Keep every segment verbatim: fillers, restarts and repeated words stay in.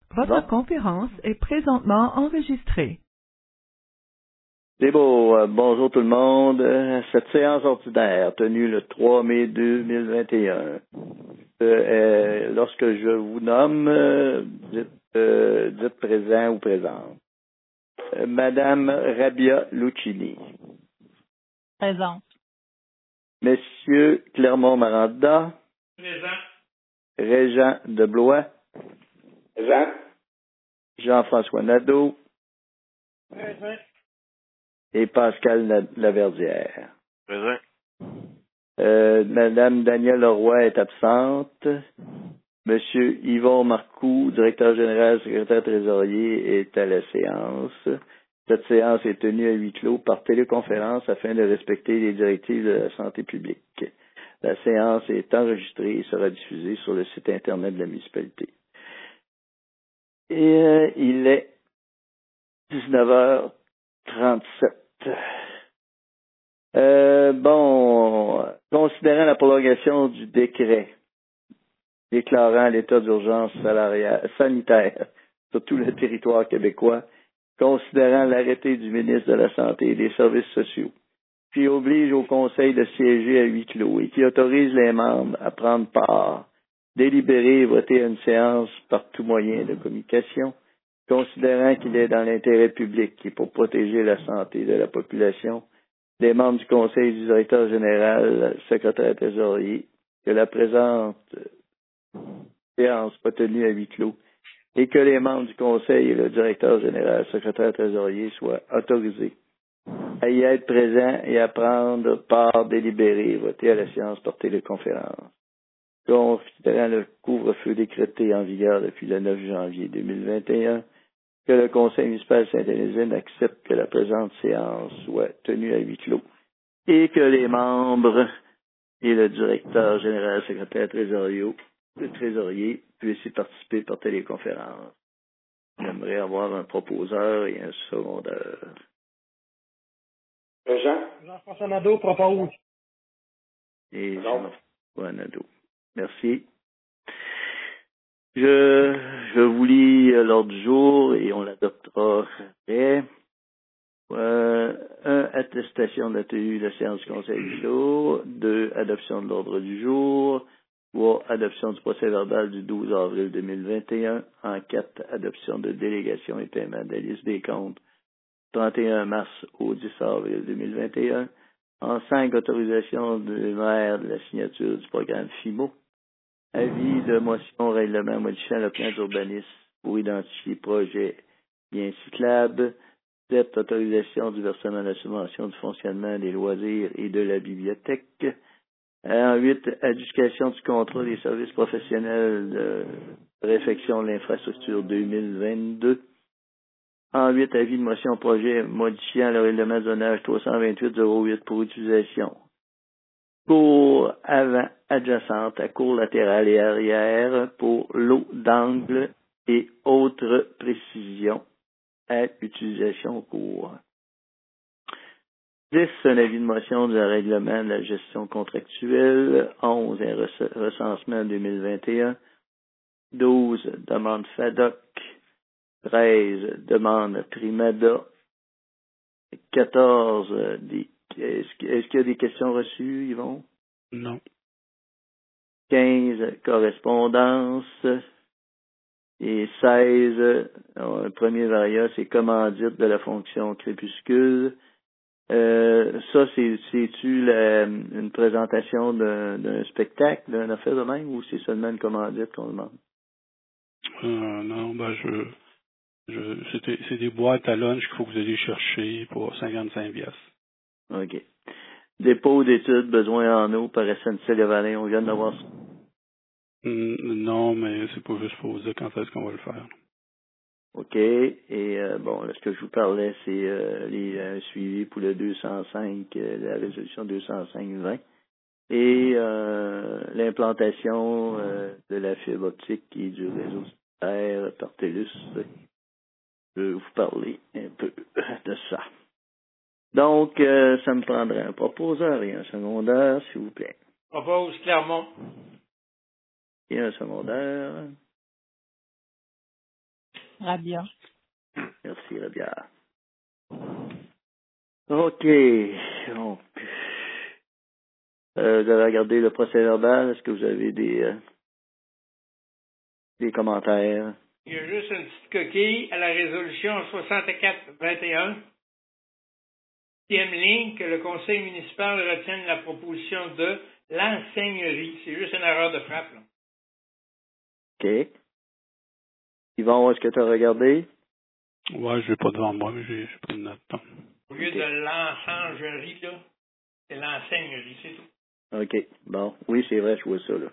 Votre Bon. conférence est présentement enregistrée. C'est beau. Euh, bonjour tout le monde. Euh, Cette séance ordinaire tenue le trois mai deux mille vingt et un. Euh, euh, lorsque je vous nomme, euh, dites, euh, dites présent ou présente. Euh, Madame Rabia Lucchini. Présente. Monsieur Clermont-Maranda. Présent. Régent de Blois. Présent. Jean-François Nadeau. Présent. Et Pascal La- Laverdière. Présent. Euh, Madame Danielle Leroy est absente. Monsieur Yvon Marcoux, directeur général, secrétaire trésorier, est à la séance. Cette séance est tenue à huis clos par téléconférence afin de respecter les directives de la santé publique. La séance est enregistrée et sera diffusée sur le site Internet de la municipalité. Et euh, il est dix-neuf heures trente-sept. Euh, bon, considérant la prolongation du décret déclarant l'état d'urgence salariale, sanitaire sur tout le territoire québécois, considérant l'arrêté du ministre de la Santé et des Services sociaux, qui oblige au Conseil de siéger à huis clos et qui autorise les membres à prendre part, délibérer et voter à une séance par tout moyen de communication, considérant qu'il est dans l'intérêt public et pour protéger la santé de la population, des membres du Conseil du directeur général, secrétaire trésorier, que la présente séance soit tenue à huis clos et que les membres du Conseil et le directeur général, secrétaire trésorier soient autorisés à y être présents et à prendre part délibérée et voter à la séance par téléconférence. Considérant le couvre-feu décrété en vigueur depuis le neuf janvier deux mille vingt et un, que le Conseil municipal de Sainte-Élisine accepte que la présente séance soit tenue à huis clos et que les membres et le directeur général, secrétaire trésorier, le trésorier puissent y participer par téléconférence. J'aimerais avoir un proposeur et un secondeur. Présent. Jean-François Nadeau propose. Et Non. Jean-François Nadeau. Merci. Je, je vous lis euh, l'ordre du jour et on l'adoptera après. Euh, un, attestation de la tenue de la séance du Conseil du jour. Deux, adoption de l'ordre du jour. Trois, adoption du procès verbal du douze avril deux mille vingt et un. En quatre, adoption de délégation et paiement de la liste des comptes trente et un mars au dix avril deux mille vingt et un. En cinq, autorisation du maire de la signature du programme FIMO. Avis de motion règlement modifiant le plan d'urbanisme pour identifier projet bien cyclable. sept. Autorisation du versement de la subvention du fonctionnement des loisirs et de la bibliothèque. En huit. Adjudication du contrat des services professionnels de réfection de l'infrastructure deux mille vingt-deux. En huit. Avis de motion projet modifiant le règlement de zonage trois cent vingt-huit zéro huit pour utilisation. Cour avant adjacente à cour latérale et arrière pour l'eau d'angle et autres précisions à utilisation cour. dix. Un avis de motion du règlement de la gestion contractuelle. onze. Un rec- recensement deux mille vingt et un. douze. Demande F A D O C. treize. Demande Trimada. quatorze. Des, est-ce, que- est-ce qu'il y a des questions reçues, Yvon? Non. quinze. Correspondance. Et seize. Un premier variant, c'est commandite de la fonction crépuscule. Euh, ça, c'est, c'est-tu la, une présentation d'un, d'un spectacle, d'une affaire de même, ou c'est seulement une commandite qu'on demande? Euh, non, ben je, je c'est, des, c'est des boîtes à lunch qu'il faut que vous alliez chercher pour cinquante-cinq piastres. OK. Dépôt d'études, besoin en eau par S N C-Lavalin, on vient d'avoir ça. Hum, Non, mais c'est pas juste pour vous dire quand est-ce qu'on va le faire. OK. Et euh, bon, là, ce que je vous parlais, c'est euh, les euh, suivis pour le deux cent cinq, euh, la résolution deux cent cinq vingt. Et euh, l'implantation euh, de la fibre optique et du réseau cellulaire par TELUS. Je vais vous parler un peu de ça. Donc, euh, ça me prendrait un proposeur et un secondaire, s'il vous plaît. Propose Clermont. Et un secondaire. Rabia. Merci, Rabia. OK. Donc, euh, vous avez regardé le procès verbal. Est-ce que vous avez des, euh, des commentaires? Il y a juste une petite coquille à la résolution soixante-quatre vingt et un. Deuxième ligne, que le conseil municipal retienne la proposition de l'enseignerie. C'est juste une erreur de frappe, là. OK. Yvon, est-ce que tu as regardé? Ouais, je l'ai pas devant moi, mais j'ai j'ai pas de note. Non. Au lieu OK. de l'enseignerie, là, c'est l'enseignerie, c'est tout. OK. Bon. Oui, c'est vrai, je vois ça, là.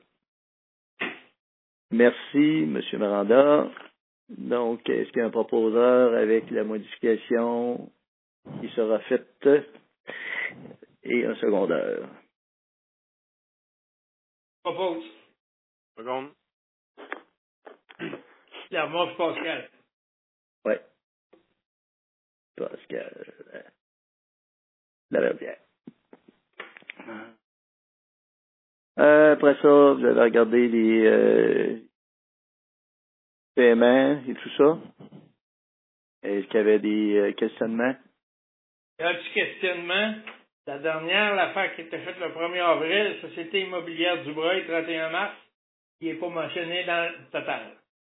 Merci, M. Miranda. Donc, est-ce qu'il y a un proposeur avec la modification qui sera faite et un secondaire? Propose. Seconde. Clermont et Pascal. Oui. Pascal. euh, La Verdière. Euh, après ça, vous avez regardé les euh, paiements et tout ça. Est-ce qu'il y avait des euh, questionnements? Il y a un petit questionnement. La dernière, l'affaire qui était faite le premier avril, Société immobilière Dubreuil, trente et un mars, qui n'est pas mentionné dans le total.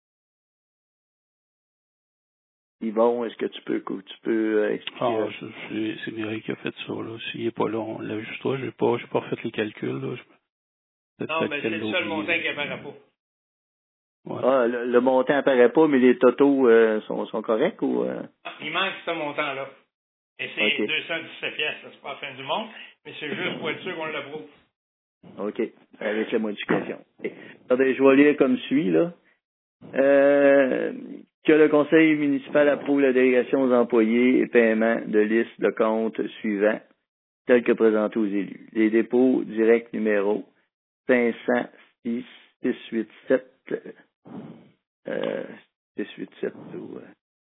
Yvon, est-ce que tu peux, tu peux euh, expliquer? Ah, je- c'est c'est Mireille qui a fait ça, là. S'il est pas là, on l'ajuste pas. J'ai pas, j'ai pas refait les calculs, là. Je- Non, mais c'est qu'elle le l'a seul oublié. montant qui apparaît pas. Ouais. Ah, le, le montant apparaît pas, mais les totaux euh, sont, sont corrects ou? Euh? Ah, il manque ce montant-là. Et c'est OK. deux cent dix-sept pièces, c'est pas la fin du monde, mais c'est juste pour être sûr qu'on l'approuve. OK. Avec la modification. OK. Attendez, je vais lire comme suit, là. Euh, que le conseil municipal approuve la délégation aux employés et paiement de liste de comptes suivants, tels que présentés aux élus. Les dépôts directs numéro cinq cent six six huit sept euh, six huit sept ou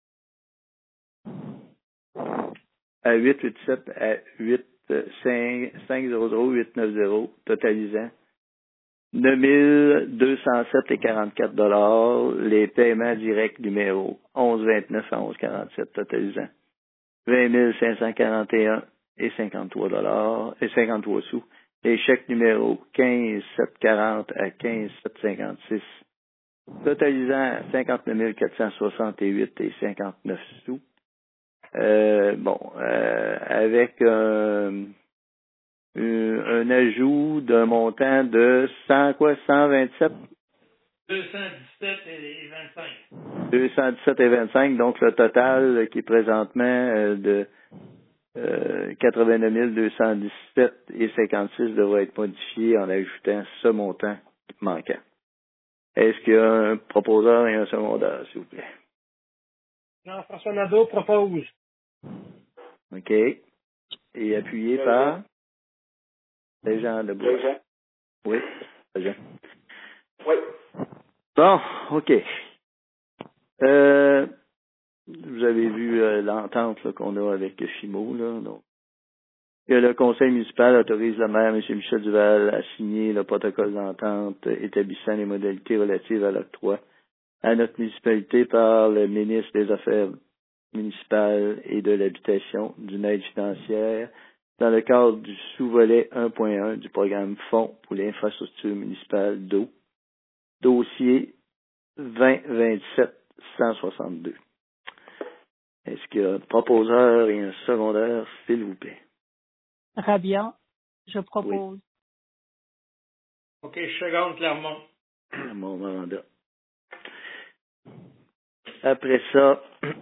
euh, à huit huit sept à huit cinq cinq zéro zéro huit neuf zéro, totalisant neuf mille deux cent sept et quarante-quatre dollars, les paiements directs numéro onze vingt-neuf à onze quarante-sept, totalisant vingt mille cinq cent quarante et un et cinquante-trois dollars et cinquante-trois sous. Les chèques numéro quinze sept quarante à quinze sept cinquante-six, totalisant cinquante-neuf mille quatre cent soixante-huit et cinquante-neuf sous. Euh, bon, euh, avec un, un, un ajout d'un montant de cent quoi, cent vingt-sept? deux cent dix-sept et vingt-cinq. deux cent dix-sept et vingt-cinq, donc le total euh, qui est présentement euh, de euh, quatre-vingt-neuf mille deux cent dix-sept et cinquante-six devrait être modifié en ajoutant ce montant manquant. Est-ce qu'il y a un proposeur et un secondaire, s'il vous plaît? Jean-François Nadeau propose. OK. Et appuyé par les gens de bois. Jean. Oui, Jean. Oui. Bon, OK. Euh, vous avez vu euh, l'entente là, qu'on a avec Fimo, là, donc. Que le conseil municipal autorise le maire, M. Michel Duval, à signer le protocole d'entente établissant les modalités relatives à l'octroi à notre municipalité par le ministre des Affaires municipales et de l'habitation d'une aide financière dans le cadre du sous-volet un point un du programme Fonds pour l'infrastructure municipale d'eau, dossier vingt vingt-sept cent soixante-deux. Est-ce qu'il y a un proposeur et un secondaire, s'il vous plaît? Rabia, je propose. OK, je seconde Clermont. Mon mandat. Après ça,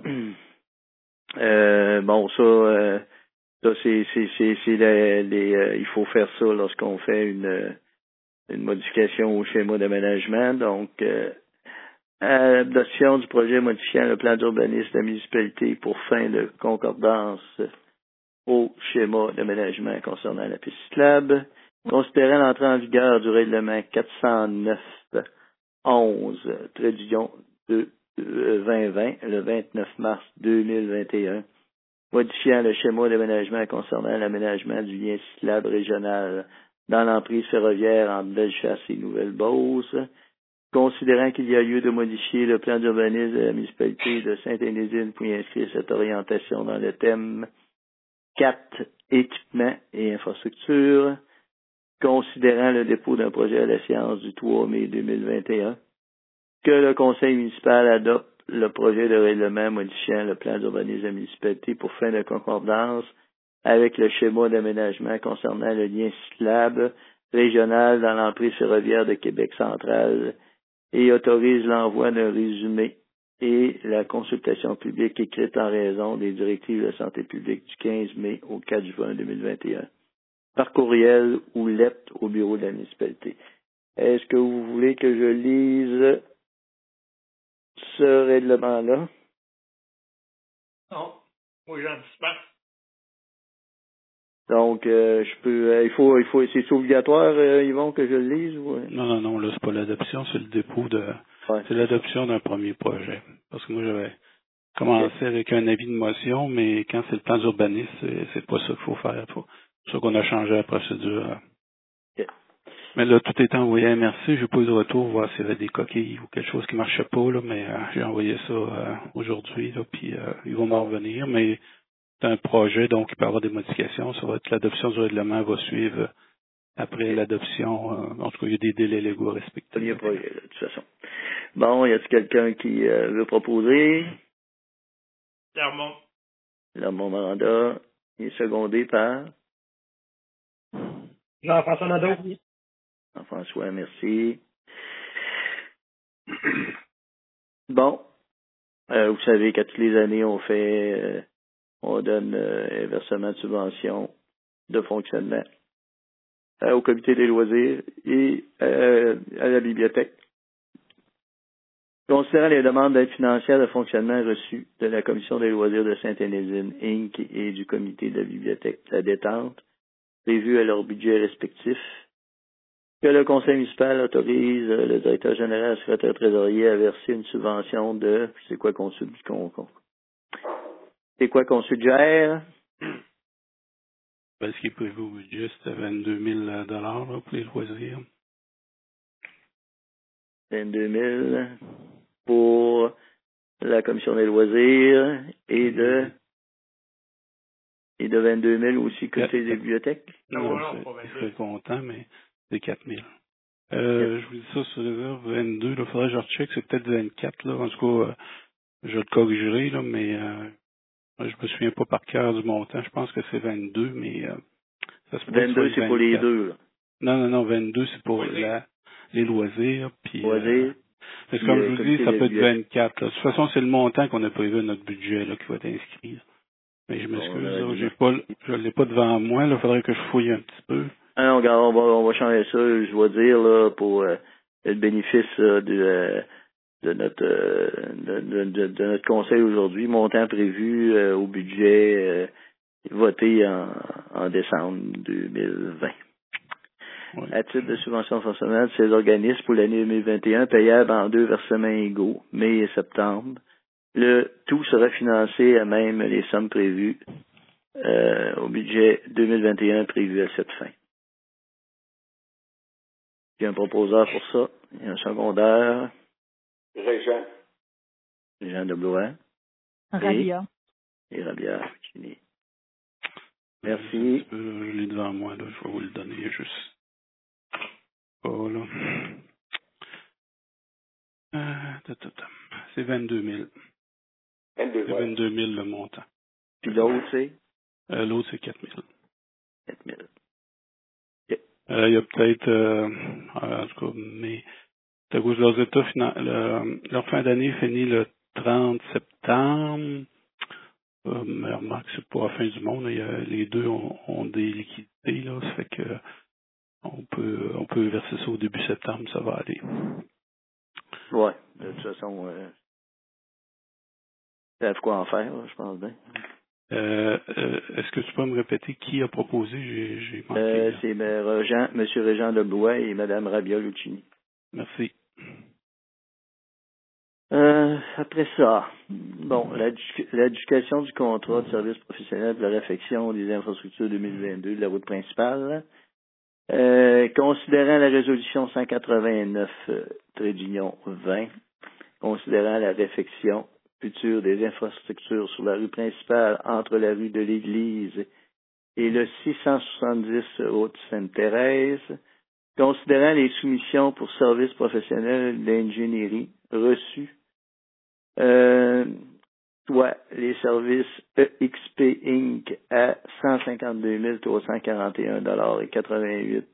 euh, bon, ça, euh, ça c'est, c'est, c'est, c'est les, les, euh, il faut faire ça lorsqu'on fait une, une modification au schéma d'aménagement. Donc, euh, adoption du projet modifiant le plan d'urbanisme de la municipalité pour fin de concordance au schéma d'aménagement concernant la piste cyclable, considérant l'entrée en vigueur du règlement quatre cent neuf onze, trait d'union de vingt vingt, le vingt-neuf mars deux mille vingt et un, modifiant le schéma d'aménagement concernant l'aménagement du lien cyclable régional dans l'emprise ferroviaire entre Bellechasse et Nouvelle-Beauce, Considérant qu'il y a lieu de modifier le plan d'urbanisme de la municipalité de Sainte-Énézine pour y inscrire cette orientation dans le thème quatre, équipements et infrastructures, considérant le dépôt d'un projet à la séance du trois mai deux mille vingt et un, que le conseil municipal adopte le projet de règlement modifiant le plan d'urbanisme de la municipalité pour fin de concordance avec le schéma d'aménagement concernant le lien cyclable régional dans l'entrée ferroviaire de Québec central et autorise l'envoi d'un résumé et la consultation publique écrite en raison des directives de santé publique du quinze mai au quatre juin deux mille vingt et un, par courriel ou lettre au bureau de la municipalité. Est-ce que vous voulez que je lise ce règlement-là? Non. Moi, j'anticipe. Donc, euh, je peux, euh, il faut, il faut, c'est obligatoire, euh, Yvon, que je le lise ou? euh? Non, non, non, là, c'est pas l'adoption, c'est le dépôt de, Ouais. c'est l'adoption d'un premier projet. Parce que moi, j'avais commencé okay. avec un avis de motion, mais quand c'est le plan d'urbanisme, c'est, c'est pas ça qu'il faut faire. C'est pour ça qu'on a changé la procédure. Okay. Mais là, tout est envoyé à M R C. J'ai pas eu de retour, voir s'il y avait des coquilles ou quelque chose qui marchait pas, là, mais euh, j'ai envoyé ça euh, aujourd'hui, là, puis euh, ils vont m'en revenir, mais c'est un projet, donc il peut y avoir des modifications. Ça va être l'adoption du règlement va suivre après okay. l'adoption. Euh, en tout cas, il y a des délais légaux à respecter. Premier projet, là, de toute façon. Bon, y a-t-il quelqu'un qui euh, veut proposer? Clermont. Clermont Miranda est secondé par Jean-François Nadeau. Jean-François, merci. Bon, euh, vous savez qu'à toutes les années, on fait, euh, on donne euh, un versement de subvention de fonctionnement euh, au comité des loisirs et euh, à la bibliothèque. Considérant les demandes d'aide financière de fonctionnement reçues de la Commission des loisirs de Sainte-Énézine, Incorporée et du comité de la bibliothèque La Détente, prévues à leur budget respectif, que le conseil municipal autorise le directeur général et le secrétaire trésorier à verser une subvention de, c'est quoi qu'on, qu'on, qu'on c'est quoi qu'on suggère? Ben, ce qui est prévu au budget, c'était vingt-deux mille dollars là, pour les loisirs. vingt-deux mille pour la commission des loisirs et de et de vingt-deux mille aussi côté des bibliothèques. Non, c'est, je serais content, mais c'est quatre mille. Euh, je vous dis ça sur réserve vingt-deux, il faudrait que je recheck, c'est peut-être vingt-quatre, là. En tout cas, euh, je le corrigerai, là, mais euh, je me souviens pas par cœur du montant. Je pense que c'est vingt-deux, mais euh, ça se peut vingt-deux, c'est pour les deux, là. Non, non, non, vingt-deux, c'est pour la, les loisirs. Puis, loisirs. Euh, mais comme je vous dis, ça peut être vingt-quatre. Là. De toute façon, c'est le montant qu'on a prévu à notre budget là, qui va être inscrit. Mais je m'excuse, bon, j'ai pas, je l'ai pas devant moi. Il faudrait que je fouille un petit peu. Ah non, regarde, on va, on va changer ça, je vais dire, là, pour euh, le bénéfice euh, de, euh, de notre euh, de, de, de, de notre conseil aujourd'hui, montant prévu euh, au budget euh, voté en, en décembre deux mille vingt. Oui. À titre de subvention de fonctionnement de ces organismes pour l'année deux mille vingt et un, payable en deux versements égaux, mai et septembre. Le tout sera financé à même les sommes prévues euh, au budget deux mille vingt et un prévu à cette fin. Il y a un proposeur pour ça. Il y a un secondaire. Régent. Régent de Blois. Rabia. Et, et Rabia. Merci. Je, je l'ai devant moi, là. Je vais vous le donner juste. Oh, là. Euh, c'est vingt-deux mille. vingt-deux, c'est vingt-deux mille le montant. Puis l'autre, c'est? Euh, l'autre, c'est quatre mille. quatre mille. Euh, il y a peut-être, euh, en tout cas, mais à cause de leurs états financiers, le, leur fin d'année finit le trente septembre. Euh, mais remarque, c'est pas la fin du monde. Il y a, les deux ont, ont des liquidités, là. Ça fait que on peut on peut verser ça au début septembre, ça va aller. Ouais, de toute façon, euh, il y a quoi en faire, là, je pense bien. Euh, euh, est-ce que tu peux me répéter qui a proposé? J'ai, j'ai manqué. Euh, c'est M. Jean, M. Régent de Blois et Mme Rabia Lucchini. Merci. Euh, après ça, bon, l'éducation du contrat de service professionnel de la réfection des infrastructures deux mille vingt-deux de la route principale. Euh, considérant la résolution cent quatre-vingt-neuf trait d'union vingt, considérant la réfection future des infrastructures sur la rue principale entre la rue de l'Église et le six cent soixante-dix route Sainte-Thérèse, considérant les soumissions pour services professionnels d'ingénierie reçus, euh, soit les services E X P Incorporated à cent cinquante-deux mille trois cent quarante et un dollars et quatre-vingt-huit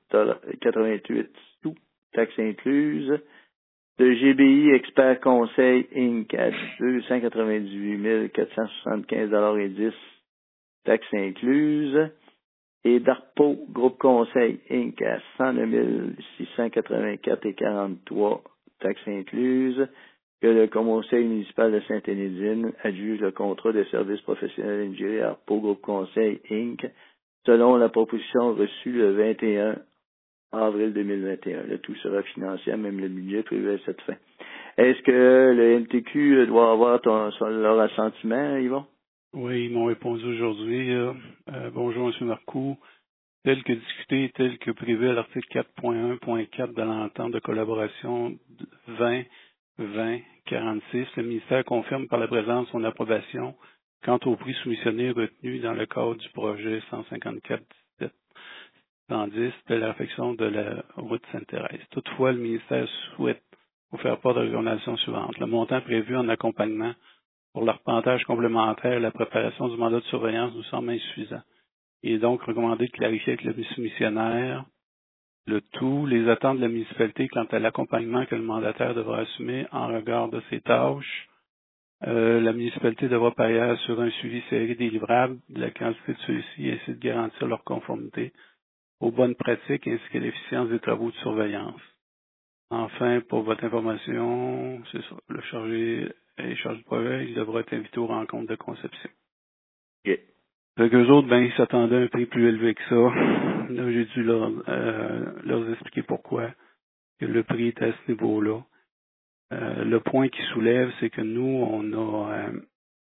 sous, taxes incluses, de G B I Expert Conseil Incorporated à deux cent quatre-vingt-dix-huit mille quatre cent soixante-quinze dollars et dix, taxes incluses, et d'Arpo Groupe Conseil Incorporated à cent neuf mille six cent quatre-vingt-quatre et quarante-trois, taxes incluses, que le Conseil municipal de Sainte-Énédine adjuge le contrat de services professionnels ingérés à Arpo Groupe Conseil Incorporated selon la proposition reçue le vingt et un avril deux mille vingt et un. Le tout sera financé, même le budget prévu à cette fin. Est-ce que le M T Q doit avoir ton, son, leur assentiment, Yvon? Oui, ils m'ont répondu aujourd'hui. Euh, euh, bonjour, M. Marcoux. Tel que discuté, tel que prévu à l'article quatre point un point quatre de l'entente de collaboration vingt vingt quarante-six, le ministère confirme par la présence son approbation quant au prix soumissionné retenu dans le cadre du projet cent cinquante-quatre dix-sept cent dix de la réfection de la route Sainte-Thérèse. Toutefois, le ministère souhaite vous faire part de la recommandation suivante. Le montant prévu en accompagnement pour l'arpentage complémentaire et la préparation du mandat de surveillance nous semble insuffisant. Il est donc recommandé de clarifier avec le soumissionnaire le tout, les attentes de la municipalité quant à l'accompagnement que le mandataire devra assumer en regard de ses tâches. Euh, la municipalité devra par ailleurs assurer un suivi serré des livrables, de la quantité de ceux-ci et ainsi de garantir leur conformité aux bonnes pratiques ainsi que l'efficience des travaux de surveillance. Enfin, pour votre information, c'est ça, le chargé et chargé de projet, il devra être invité aux rencontres de conception. Okay. Fait qu'eux autres, ben, ils s'attendaient à un prix plus élevé que ça. Là, j'ai dû leur, euh, leur expliquer pourquoi que le prix est à ce niveau-là. Euh, le point qui soulève, c'est que nous, on a euh,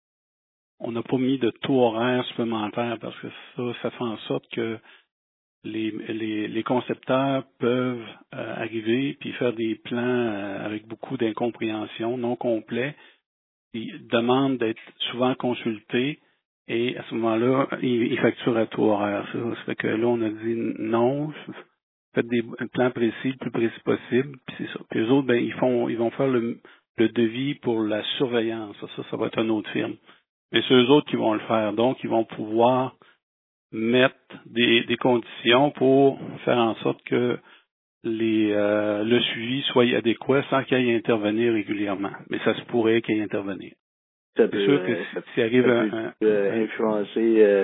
on n'a pas mis de taux horaire supplémentaire parce que ça, ça fait en sorte que les, les, les concepteurs peuvent euh, arriver puis faire des plans euh, avec beaucoup d'incompréhension, non complets. Ils demandent d'être souvent consultés. Et à ce moment-là, ils, ils facturent à taux horaire. Ça. ça fait que là, on a dit non, faites des plans précis, le plus précis possible, puis c'est ça. Puis eux autres, ben, ils font, ils vont faire le, le devis pour la surveillance. Ça, ça, ça va être une autre firme. Mais c'est eux autres qui vont le faire. Donc, ils vont pouvoir mettre des, des conditions pour faire en sorte que les, euh, le suivi soit adéquat sans qu'il y ait à intervenir régulièrement. Mais ça se pourrait qu'il y ait à intervenir. Ça C'est peut, sûr que euh, si, ça, si arrive ça un, peut un, euh, un, influencer euh,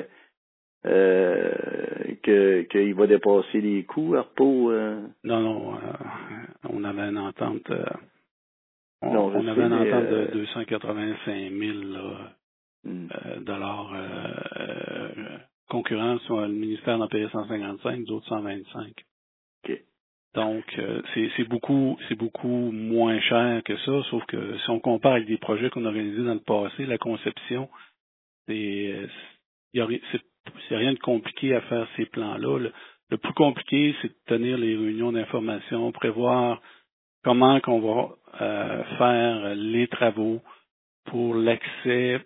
euh, que qu'il va dépasser les coûts, Arpo. Euh... Non, non, euh, on avait une entente, euh, on, non, je on avait sais, une mais, entente euh... de deux cent quatre-vingt-cinq mille là, hmm. euh, dollars euh, euh, concurrents sur le ministère d'en payer cent cinquante-cinq, d'autres cent vingt-cinq. Okay. Donc, euh, c'est, c'est beaucoup, c'est beaucoup moins cher que ça, sauf que si on compare avec des projets qu'on a réalisés dans le passé, la conception, c'est, il y a, c'est, c'est rien de compliqué à faire ces plans-là. Le, le plus compliqué, c'est de tenir les réunions d'information, prévoir comment qu'on va euh, faire les travaux pour l'accès,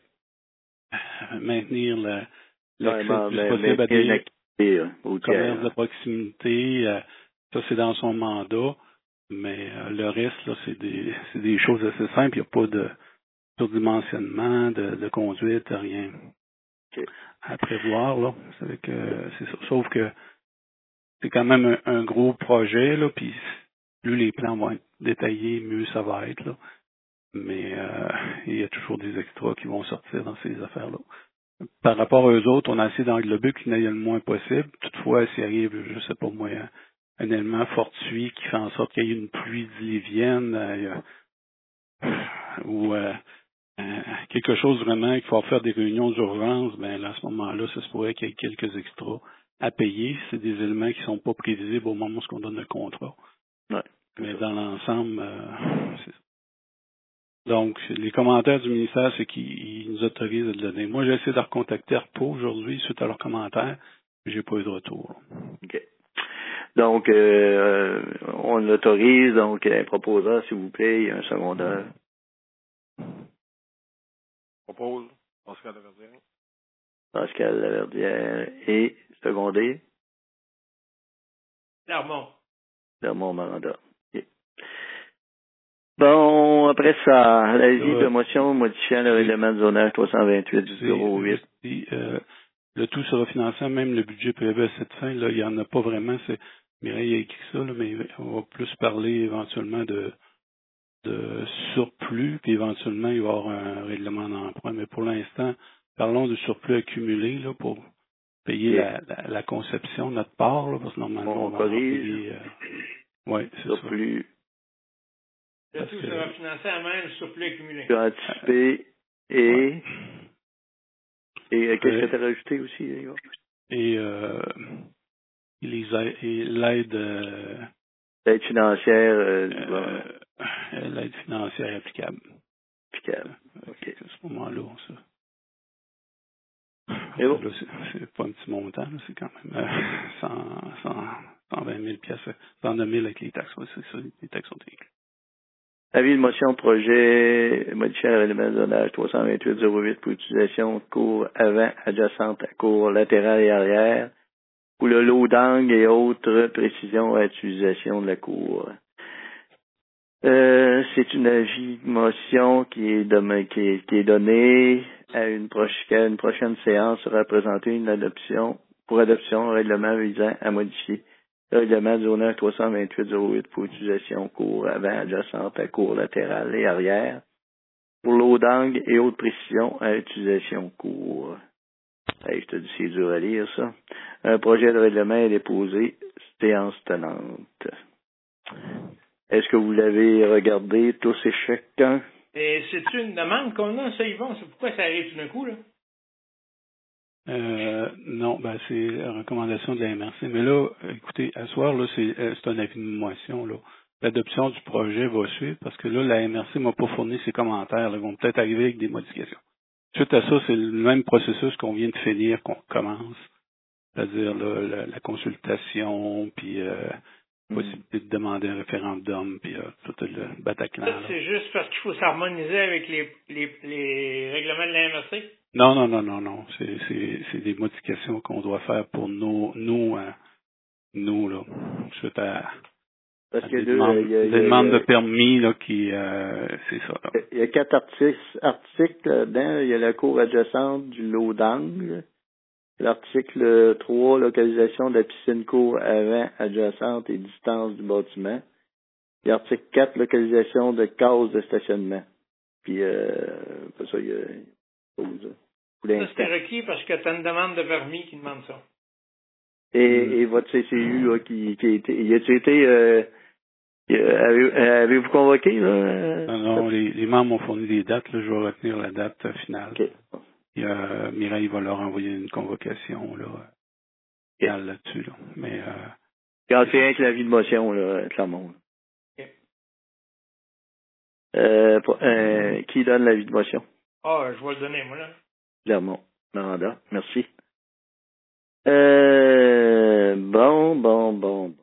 maintenir le, l'accès Ouais, le plus mais, possible mais, à des activité, hein, commerces de hein. proximité. Euh, ça, c'est dans son mandat. Mais euh, le reste, là, c'est des c'est des choses assez simples. Il n'y a pas de surdimensionnement, de, de conduite, rien Okay. à prévoir. Là. C'est, que, c'est ça. Sauf que c'est quand même un, un gros projet, là, puis plus les plans vont être détaillés, mieux ça va être. Là. Mais euh, il y a toujours des extras qui vont sortir dans ces affaires-là. Par rapport aux autres, on a essayé d'englober qu'il y en ait le moins possible. Toutefois, s'il arrive, je ne sais pas moi, un élément fortuit qui fait en sorte qu'il y ait une pluie diluvienne euh, ou euh, euh, quelque chose vraiment qu'il faut faire des réunions d'urgence, ben là, à ce moment-là, ça se pourrait qu'il y ait quelques extras à payer. C'est des éléments qui ne sont pas prévisibles au moment où on donne le contrat. Ouais, mais dans l'ensemble, euh, c'est ça. Donc, les commentaires du ministère, c'est qu'ils nous autorisent à le donner. Moi, j'ai essayé de recontacter Arpo aujourd'hui suite à leurs commentaires, mais j'ai pas eu de retour. OK. Donc, euh, on l'autorise, donc un proposeur, s'il vous plaît, et un secondeur. Propose Pascal Laverdière. Pascal Laverdière et secondé, Clermont. Clermont Maranda. Okay. Bon, après ça, l'avis Ouais. de motion modifiant le règlement de zonage trois cent vingt-huit du zéro huit. Puis, euh, le tout sera financé, même le budget prévu à cette fin, là, il n'y en a pas vraiment. C'est, Mireille a écrit ça, là, mais on va plus parler éventuellement de, de surplus, puis éventuellement, il va y avoir un règlement d'emprunt. Mais pour l'instant, parlons du surplus accumulé là, pour payer Okay. la, la, la conception de notre part, là, parce que normalement, On on, va en corrige. payer. Euh, oui, c'est ça. Surplus Le Parce tout que- sera financé à même surplus accumulé. anticipé et, Ouais. et euh, qu'est-ce Ouais. que tu as rajouté aussi, les gars? Et, euh, et les a- et l'aide euh, L'aide financière euh, du gouvernement. euh, l'aide financière applicable. Applicable. OK. À ce moment-là, ça. Et bon. Là, c'est, c'est pas un petit montant, là, c'est quand même euh, cent, cent, cent vingt mille piastres, cent neuf mille avec les taxes. Ouais, c'est ça, les taxes sont incluses. Avis de motion projet modifiant le règlement de zonage trois cent vingt-huit zéro huit pour utilisation de cours avant adjacente à cours latérale et arrière pour le lot d'angle et autres précisions à utilisation de la cour. Euh, c'est une avis de motion qui est, de, qui est, qui est donné à une, proche, à une prochaine séance sera présentée une adoption pour adoption un règlement visant à modifier le règlement du zonage trois cent vingt-huit zéro huit pour utilisation cour avant adjacente à cour latérale et arrière pour l'eau d'angle et autres précisions à utilisation cour. Hey, je te dis, c'est dur à lire, ça. Un projet de règlement est déposé, séance tenante. Est-ce que vous l'avez regardé, tous et chacun? Et c'est une demande qu'on a, ça, Yvon? C'est pourquoi ça arrive tout d'un coup, là? Euh, non, ben c'est la recommandation de la M R C. Mais là, écoutez, à soir, là, c'est, euh, c'est un avis de motion, là. L'adoption du projet va suivre parce que là, la M R C m'a pas fourni ses commentaires. Là. Ils vont peut-être arriver avec des modifications. Suite à ça, c'est le même processus qu'on vient de finir, qu'on commence. C'est-à-dire là, la, la consultation, puis euh, Mm. possibilité de demander un référendum, puis euh, tout le Bataclan. Ça, là. c'est juste parce qu'il faut s'harmoniser avec les, les, les règlements de la M R C? Non, non, non, non, non. C'est, c'est, c'est des modifications qu'on doit faire pour nous, nous, hein, nous là, suite à, Parce à que des là, demandes, il y a, il y a- des demandes il y a- de permis là qui, euh, c'est ça. Là. il y a quatre articles, articles là-dedans. Il y a la cour adjacente du lot d'angle. L'article trois, localisation de la piscine cour avant, adjacente et distance du bâtiment. L'article quatre, localisation de case de stationnement. Puis, euh, pas ça, il y a, pour Ça, l'instant. c'était requis parce que tu as une demande de permis qui demande ça. Et, et votre C C U, là, qui, qui a été, y a-tu été, euh, y a- avez- avez-vous convoqué, là? Non, non, les, les membres m'ont fourni des dates, là, je vais retenir la date euh, finale. OK. Et, euh, Mireille va leur envoyer une convocation là, finale là-dessus. Là. Mais euh, Quand c'est rien que l'avis de motion, là, Clermont. OK. Euh, pour- euh, qui donne l'avis de motion? Ah, je vais le donner, moi, là. Clermont. Miranda. Merci. Euh, bon, bon, bon.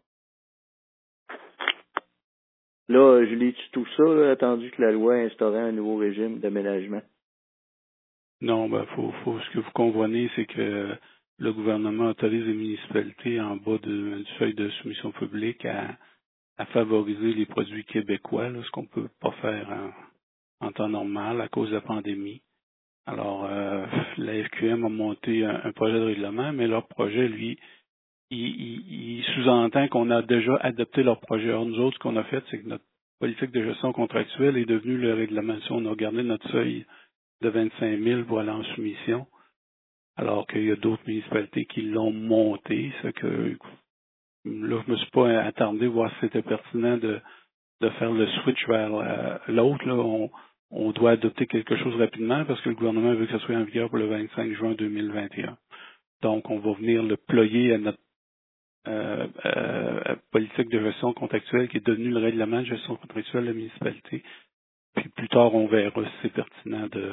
Là, je lis tout ça, là, attendu que la loi instaurait un nouveau régime d'aménagement. non, ben faut, faut ce que vous convenez, c'est que le gouvernement autorise les municipalités en bas de, du seuil de soumission publique à, à favoriser les produits québécois, là, ce qu'on peut pas faire en, en temps normal à cause de la pandémie. Alors, euh, la F Q M a monté un, un projet de règlement, mais leur projet, lui, il, il, il sous-entend qu'on a déjà adopté leur projet. Alors, nous autres, ce qu'on a fait, c'est que notre politique de gestion contractuelle est devenue le règlement. Si on a gardé notre seuil de vingt-cinq mille pour aller en soumission, alors qu'il y a d'autres municipalités qui l'ont monté, ce que là, je me suis pas attardé voir si c'était pertinent de, de faire le switch vers euh, l'autre. Là, on, on doit adopter quelque chose rapidement parce que le gouvernement veut que ça soit en vigueur pour le vingt-cinq juin deux mille vingt et un. Donc, on va venir le ployer à notre euh, euh, politique de gestion contractuelle qui est devenue le règlement de gestion contractuelle de la municipalité. Puis plus tard, on verra si c'est pertinent de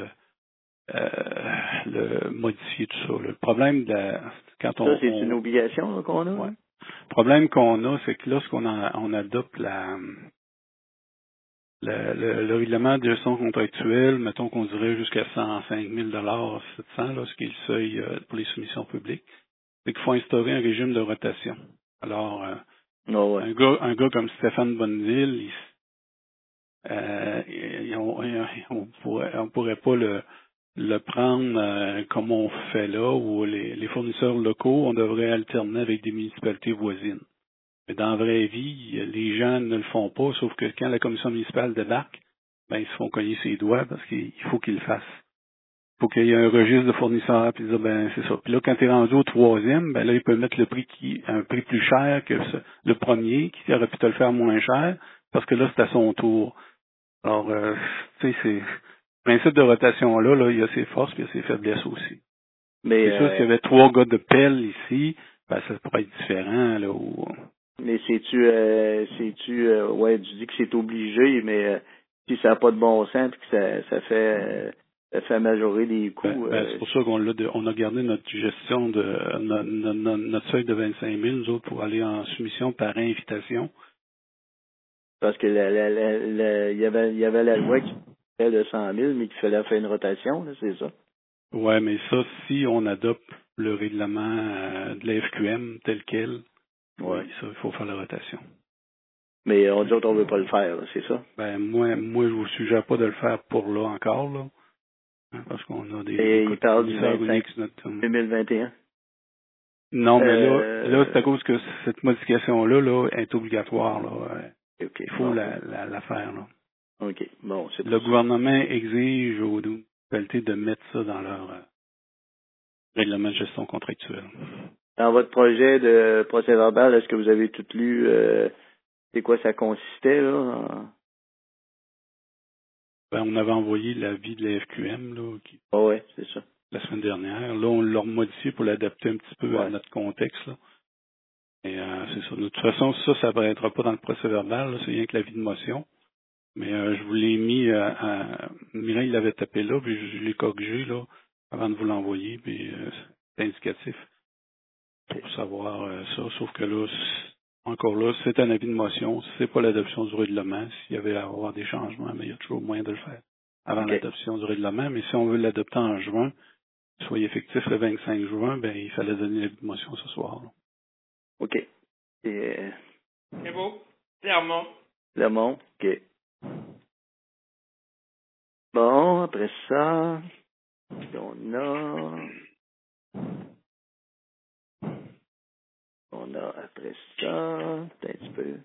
euh, le modifier tout ça. Le problème de la, quand on, Ça, c'est on- une obligation là, qu'on a? ouais, hein? Le problème qu'on a, c'est que lorsqu'on a, on adopte la, la le, le règlement de gestion contractuelle, mettons qu'on dirait jusqu'à cent cinq mille sept cents, là, ce qui est le seuil euh, pour les soumissions publiques, c'est qu'il faut instaurer un régime de rotation. Alors, euh, Oh, ouais. un gars, un gars comme Stéphane Bonneville, il, euh, il, on, on pourrait, on pourrait pas le le prendre euh, comme on fait là, où les, les fournisseurs locaux, on devrait alterner avec des municipalités voisines. Mais dans la vraie vie, les gens ne le font pas, sauf que quand la commission municipale débarque, ben ils se font cogner ses doigts parce qu'il faut qu'ils le fassent. Il faut qu'il y ait un registre de fournisseurs, puis dire, ben c'est ça. Puis là, quand tu es rendu au troisième, ben là, il peut mettre le prix qui un prix plus cher que ce- le premier, qui aurait pu te le faire moins cher, parce que là, c'est à son tour. Alors, euh, tu sais, c'est le principe de rotation-là, là, il y a ses forces et il y a ses faiblesses aussi. Mais, C'est sûr, euh, s'il y avait trois gars de pelle ici, ben, ça pourrait être différent, là, où... mais c'est-tu, euh, c'est-tu, euh, ouais, tu dis que c'est obligé, mais euh, si ça n'a pas de bon sens puis que ça, ça fait, euh, ça fait majorer les coûts. Ben, ben, euh, c'est pour ça qu'on l'a de- on a gardé notre gestion de no- no- no- notre seuil de vingt-cinq mille, nous autres, pour aller en soumission par invitation. parce que la, la, la, la- il y avait, il y avait la loi qui fait de cent mille, mais qu'il fallait faire une rotation, là, c'est ça. Ouais, mais ça, si on adopte le règlement euh, de la F Q M tel quel, Ouais. oui, ça, il faut faire la rotation. Mais on dit qu'on ne veut pas le faire, là, c'est ça. Ben, moi, moi, je vous suggère pas de le faire pour là encore, là. Hein, parce qu'on a des, Et des il parle du commissaires vingt-cinq uniques, notre- deux mille vingt et un. Non, mais là, Euh, là, c'est à cause que cette modification-là, là, est obligatoire, là. OK. Il faut Bon. la, la, la faire, là. OK. Bon, c'est Le pour ça. gouvernement exige aux municipalités de mettre ça dans leur euh, règlement de gestion contractuelle. Dans votre projet de procès verbal, est-ce que vous avez tout lu, euh, c'est quoi ça consistait, là? en- Ben, on avait envoyé l'avis de la F Q M, là, qui, Ah ouais, c'est ça. la semaine dernière. Là, on l'a modifié pour l'adapter un petit peu à Ouais. notre contexte, là. Et euh, c'est ça. De toute façon, ça, ça apparaîtra pas dans le procès verbal, là, c'est rien que l'avis de motion. Mais euh, je vous l'ai mis euh, à... Mireille l'avait tapé là, puis je, je l'ai corrigé là, avant de vous l'envoyer, puis euh, c'est indicatif pour savoir euh, ça. Sauf que là, c'est- encore là, c'est un avis de motion, c'est pas l'adoption du règlement. S'il y avait à avoir des changements, mais il y a toujours moyen de le faire avant OK. l'adoption du règlement. Mais si on veut l'adopter en juin, soit effectif le vingt-cinq juin, ben il fallait donner l'avis de motion ce soir, là. OK. Et, euh, C'est beau. Clermont. le monde, OK. Bon, après ça, on a... On a après ça, peut-être un petit peu.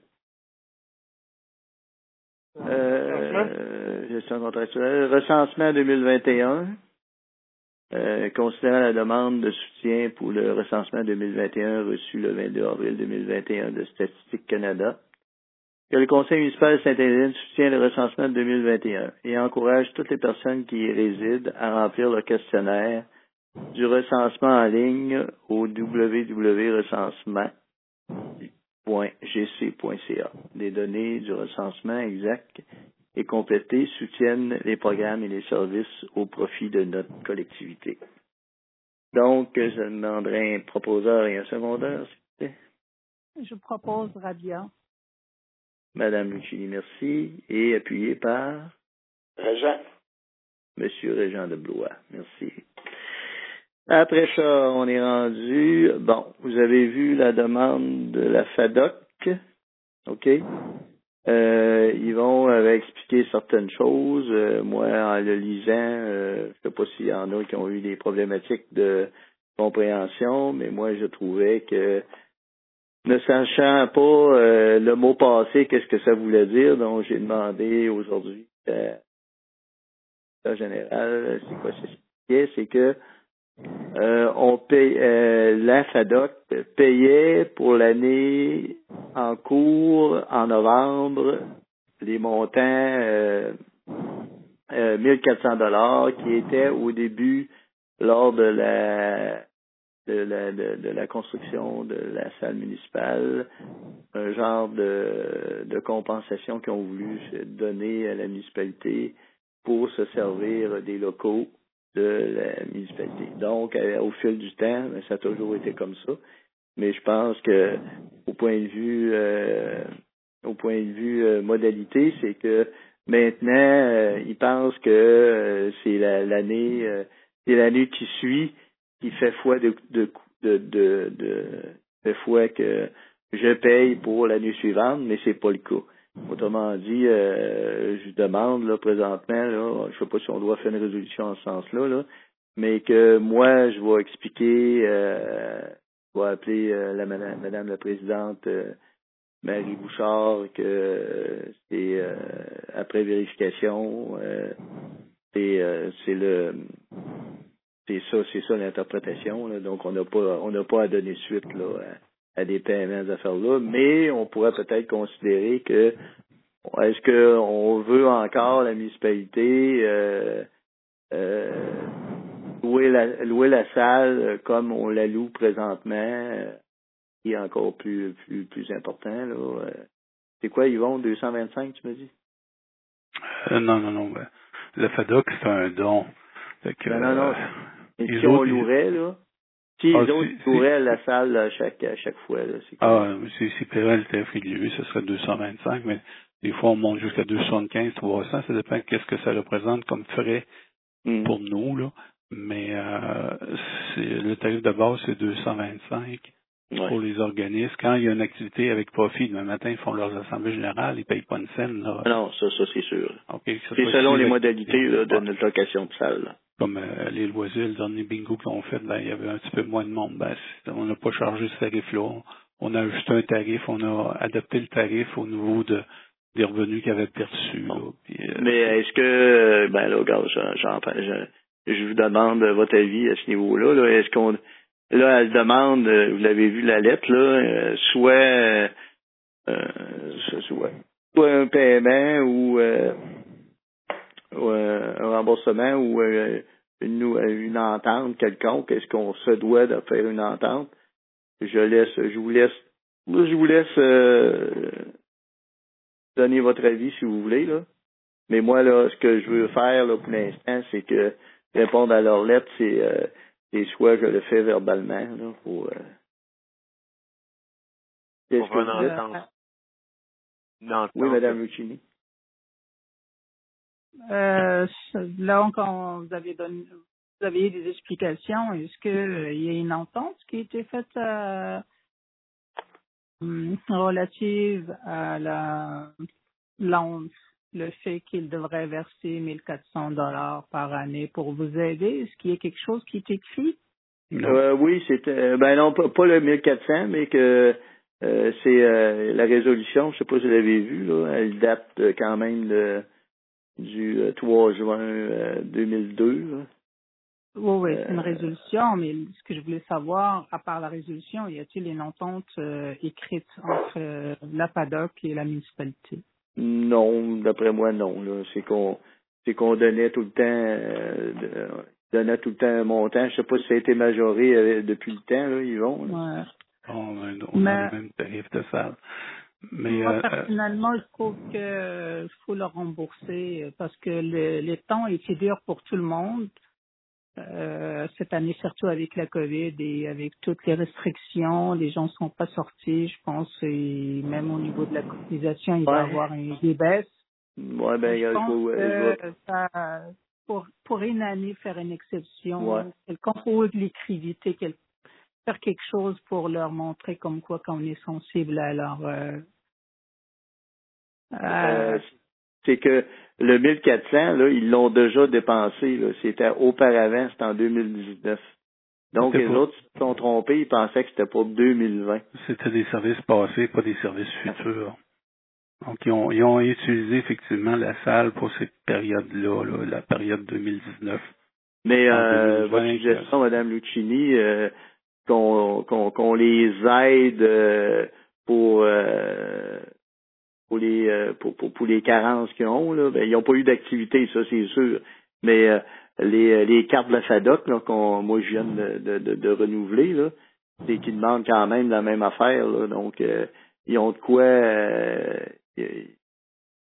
Euh, gestion contractuelle, recensement deux mille vingt et un. Euh, considérant la demande de soutien pour le recensement deux mille vingt et un reçu le vingt-deux avril deux mille vingt et un de Statistique Canada, que le Conseil municipal de Saint-Étienne soutient le recensement de deux mille vingt et un et encourage toutes les personnes qui y résident à remplir le questionnaire du recensement en ligne au w w w point recensement point g c point c a. Les données du recensement exact et complétées soutiennent les programmes et les services au profit de notre collectivité. Donc, je demanderai un proposeur et un secondaire, s'il vous plaît. Je propose Rabia. Madame Lucchini, merci. Et appuyé par Régent. Monsieur Régent de Blois. Merci. Après ça, on est rendu, bon, vous avez vu la demande de la F A D O C, OK? Euh, ils vont euh, expliquer certaines choses. Euh, moi, en le lisant, euh, je ne sais pas s'il y en a qui ont eu des problématiques de compréhension, mais moi, je trouvais que, ne sachant pas euh, le mot passé, qu'est-ce que ça voulait dire, donc j'ai demandé aujourd'hui euh, en général, c'est quoi c'est c'est que Euh, on paye, euh, la F A D O C payait pour l'année en cours, en novembre, les montants euh, euh, mille quatre cents dollars qui étaient au début lors de la de la de, de la construction de la salle municipale, un genre de, de compensation qu'ils ont voulu donner à la municipalité pour se servir des locaux de la municipalité. Donc, euh, au fil du temps, ben, ça a toujours été comme ça. mais je pense que au point de vue euh, au point de vue euh, modalité, c'est que maintenant, euh, ils pensent que euh, c'est la, l'année euh, c'est l'année qui suit qui fait foi de de de de, de fait foi que je paye pour l'année suivante, mais c'est pas le cas. Autrement dit, euh, je demande là présentement, là, je sais pas si on doit faire une résolution en ce sens-là, là, mais que moi, je vais expliquer, euh, je vais appeler euh, la madame, madame la présidente euh, Marie Bouchard que euh, c'est euh, après vérification, euh, c'est euh, c'est le c'est ça, c'est ça l'interprétation. Là. Donc on n'a pas on n'a pas à donner suite là à, à des paiements d'affaires-là, mais on pourrait peut-être considérer que est-ce qu'on veut encore la municipalité euh, euh, louer la louer la salle comme on la loue présentement, euh, qui est encore plus plus plus important là. Euh, c'est quoi, Yvon, deux cent vingt-cinq, tu me dis? Euh, non, non, non. Ben, le FADOC, c'est un don. Fait que, Non, non, non. euh, Et les si on autres, ils- louerait, là, si Ah, les autres si- loueraient si- la salle là, à chaque, à chaque fois, là, c'est Ah, quoi? si, si P R L était régulier, ce serait deux cent vingt-cinq, mais des fois, on monte jusqu'à deux cent soixante-quinze, trois cents. Ça dépend de qu'est-ce que ça représente comme frais Hum. pour nous, là. Mais euh, c'est, le tarif de base, c'est deux cent vingt-cinq Ouais. pour les organismes. Quand il y a une activité avec profit, demain matin, ils font leurs assemblées générales, ils payent pas une scène, là. Non, ça, ça, c'est sûr. OK, que ce C'est soit selon ici, les là, modalités là, de ouais. notre location de salle. Là. Comme euh, les loisirs, le dernier bingo qu'on fait, ben, il y avait un petit peu moins de monde. Ben, c'est- on n'a pas chargé ce tarif-là. On, on a ajusté un tarif, on a adapté le tarif au niveau de des revenus qu'ils avaient perçus. Là. Bon. Puis, euh, Mais est-ce que, ben là, regarde, j'en, j'en, je, je vous demande votre avis à ce niveau-là. Là. Est-ce qu'on, là, elle demande, euh, vous l'avez vu la lettre, là, euh, soit, euh, euh, soit, soit un paiement ou, euh, ou euh, un remboursement ou euh, une, une entente quelconque. Est-ce qu'on se doit de faire une entente? Je laisse, je vous laisse, je vous laisse euh, donner votre avis si vous voulez, là. Mais moi, là, ce que je veux faire, là, pour l'instant, c'est que répondre à leur lettre, c'est, euh, c'est soit je le fais verbalement, là, pour, euh, qu'est-ce Pour que une vous dites? entente. Une entente. Oui, Madame Lucchini. Euh, là, quand vous avez donné, vous avez eu des explications, est-ce que euh, il y a une entente qui a été faite euh, hum, relative à la, la le fait qu'il devrait verser mille quatre cents dollars par année pour vous aider? Est-ce qu'il y a quelque chose qui est écrit? non. Euh, oui, c'était, ben non, pas, pas le mille quatre cents, mais que euh, c'est euh, la résolution, je sais pas si vous l'avez vu, là, elle date euh, quand même de, du euh, trois juin euh, deux mille deux. Là. Oui, oui, c'est une Euh, résolution, mais ce que je voulais savoir, à part la résolution, y a-t-il une entente euh, écrite entre euh, la PADOC et la municipalité? Non, d'après moi, non. Là. C'est qu'on c'est qu'on donnait tout le temps euh, de- donnait tout le temps un montant. Je sais pas si ça a été majoré euh, depuis le temps, là, ils vont. Là. Ouais. On a, on a Mais le même tarif de salle. Mais moi, euh, euh, personnellement, je trouve que faut le rembourser euh, parce que le, les temps étaient durs pour tout le monde. Euh, cette année, surtout avec la COVID et avec toutes les restrictions, les gens ne sont pas sortis, je pense, et même au niveau de la cotisation, il va y Ouais. avoir une débaisse. Ouais, ben, Je je pense vais, je vais- que ça, pour, pour une année, faire une exception, ouais. quelqu'un faut de l'écrivité, quel- faire quelque chose pour leur montrer comme quoi qu'on est sensible à leur... Euh, Euh, à- c'est que le mille quatre cents, là, ils l'ont déjà dépensé. Là. C'était auparavant, c'était en deux mille dix-neuf. Donc, c'était les pour, autres se sont trompés, ils pensaient que c'était pour deux mille vingt. c'était des services passés, pas des services futurs. Donc, ils ont, ils ont utilisé effectivement la salle pour cette période-là, là, la période deux mille dix-neuf. Mais En euh, deux mille vingt, votre suggestion, Madame Lucchini, euh, qu'on qu'on qu'on les aide euh, pour, euh, pour les euh, pour, pour, pour les carences qu'ils ont, là, ben, ils n'ont pas eu d'activité, ça c'est sûr. Mais euh, les, les cartes de la FADOC, là, qu'on moi je viens de, de, de, de renouveler, là, c'est qu'ils demandent quand même la même affaire. Là, donc euh, ils ont de quoi euh,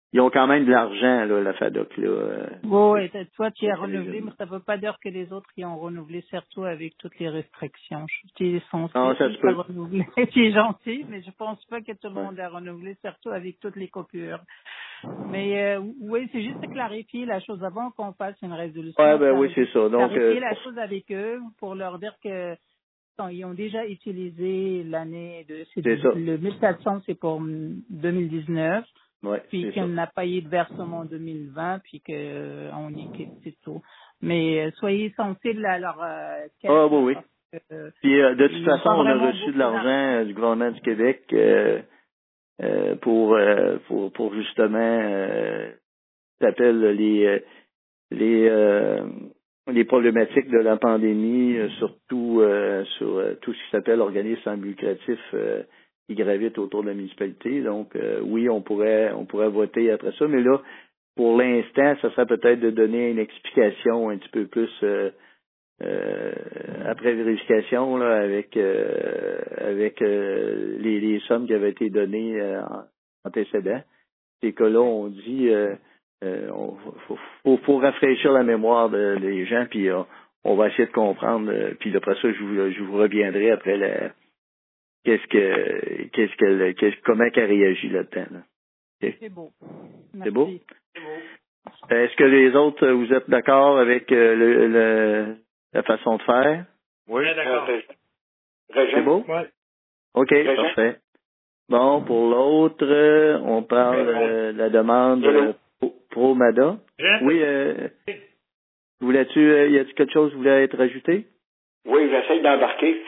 ils ont quand même de l'argent, là, la FADOC, là. Euh, Oui, toi, tu as renouvelé, mais ça ne veut pas dire que les autres y ont renouvelé, surtout avec toutes les restrictions. Tu es censé non, ça se peut. renouveler. Tu es gentil, mais je pense pas que tout le Ouais. monde a renouvelé, surtout avec toutes les coupures. Mais euh, oui, c'est juste de clarifier la chose avant qu'on fasse une résolution. Ouais, ben oui, c'est ça. Donc, clarifier euh, la pour- chose avec eux pour leur dire que bon, ils ont déjà utilisé l'année de c'est C'est ça. le mille quatre cents, c'est pour deux mille dix-neuf. ouais, Puis c'est qu'on ça. n'a pas eu de versement en deux mille vingt, puis que euh, on y quitte, c'est tout. Mais euh, soyez sensibles à leur euh, caisse, Ah, oui, oui. parce que, euh, Puis, euh, de toute ils ont façon, pas on a vraiment reçu de beaucoup l'argent euh, du gouvernement du Québec euh, euh, pour, euh, pour, pour justement, euh, ça s'appelle les, euh, les, euh, les problématiques de la pandémie, euh, surtout euh, sur euh, tout ce qui s'appelle organisme sans but lucratif euh, qui gravite autour de la municipalité. Donc, euh, oui, on pourrait, on pourrait voter après ça, mais là, pour l'instant, ça serait peut-être de donner une explication un petit peu plus euh, euh, après vérification là, avec euh, avec euh, les, les sommes qui avaient été données euh, en antécédent. Ces cas-là, on dit euh, euh, on faut, faut, faut rafraîchir la mémoire de- des gens, puis euh, on va essayer de comprendre. euh, puis après ça, je vous, je vous reviendrai après la qu'est-ce que qu'est-ce que qu'est-ce, comment qu'elle réagit là-dedans. Là. Ok? c'est beau. C'est beau? Merci. Est-ce que les autres, vous êtes d'accord avec euh, le, le la façon de faire? Oui, Ouais, d'accord. euh, Régent. C'est beau? Ouais. OK, Régent. parfait. Bon, pour l'autre, euh, on parle euh, de la demande euh, Pro- Promada. Jean? Oui, euh, voulais-tu, euh, y a-t-il quelque chose qui voulait être rajouté? Oui, j'essaie d'embarquer.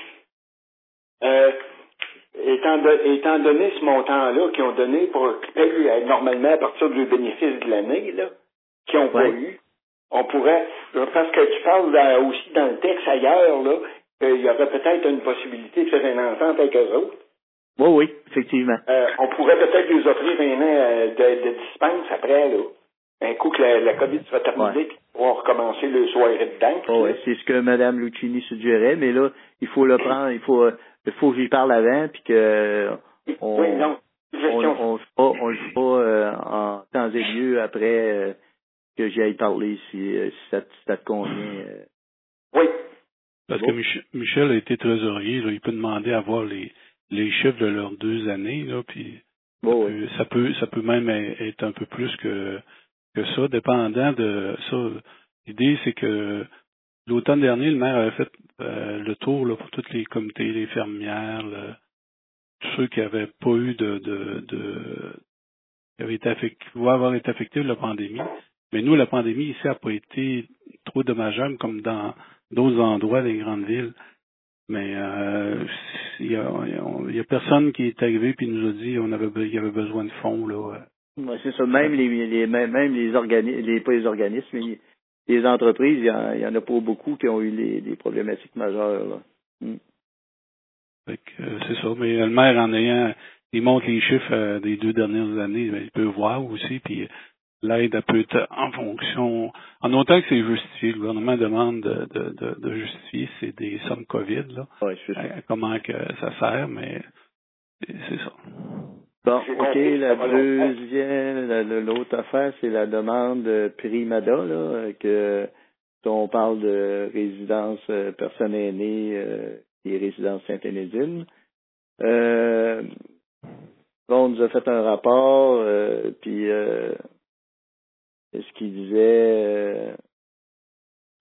Euh, étant, do- étant donné ce montant-là qu'ils ont donné pour qu'ils payent euh, normalement à partir du bénéfice de l'année, là, qu'ils n'ont pas Ouais. eu, on pourrait, parce que tu parles euh, aussi dans le texte ailleurs, là, qu'il y aurait peut-être une possibilité de faire une entente avec eux autres. Oui, oui, effectivement. Euh, on pourrait peut-être les offrir un an euh, de, de dispense après, là. Un coup que la, la COVID sera terminée, Ouais. puis on va recommencer le soirée de danse. Oh, là. ouais, c'est ce que Mme Lucchini suggérait, mais là, il faut le prendre, il faut, euh, il faut que j'y parle avant, puis que euh, on, Oui, non. on, Gestion. on, le fera, on le fera euh, en temps et lieu après euh, que j'y aille parler, si, euh, si, ça, te- si ça te convient. euh. Oui. Parce Bon. que Mich- Michel a été trésorier, là, il peut demander à voir les, les chiffres de leurs deux années, là, puis Bon, ça, oui. peut, ça peut ça peut même être un peu plus que, que ça, dépendant de ça. L'idée, c'est que l'automne dernier, le maire avait fait euh, le tour là, pour tous les comités, les fermières, là, tous ceux qui n'avaient pas eu de, de, de qui avaient été affectés, qui pouvaient avoir été affectés par la pandémie. Mais nous, la pandémie ici n'a pas été trop dommageable comme dans d'autres endroits des grandes villes. Mais euh, il y a, il y a personne qui est arrivé puis nous a dit on avait il y avait besoin de fonds là. Ouais, c'est ça. Même les, les même, même les organismes, les pas les organismes, mais les entreprises, il y, en, il y en a pas beaucoup qui ont eu les, les problématiques majeures. Là. Mm. Fait que, euh, c'est ça. Mais le maire en ayant, il montre les chiffres euh, des deux dernières années, ben, il peut voir aussi puis l'aide elle peut être en fonction, en autant que c'est justifié. Le gouvernement demande de, de, de, de justifier, c'est des sommes COVID là. Ouais, c'est ça. Euh, comment que ça sert, mais c'est, c'est ça. Bon, J'ai OK, compris, la ça va longtemps. deuxième, la- la- l'autre affaire, c'est la demande de Primada, là, que on parle de résidence euh, personnes aînées euh, et résidence Saint-Énédine. Euh, bon, on nous a fait un rapport, euh, puis euh, ce qu'il disait euh,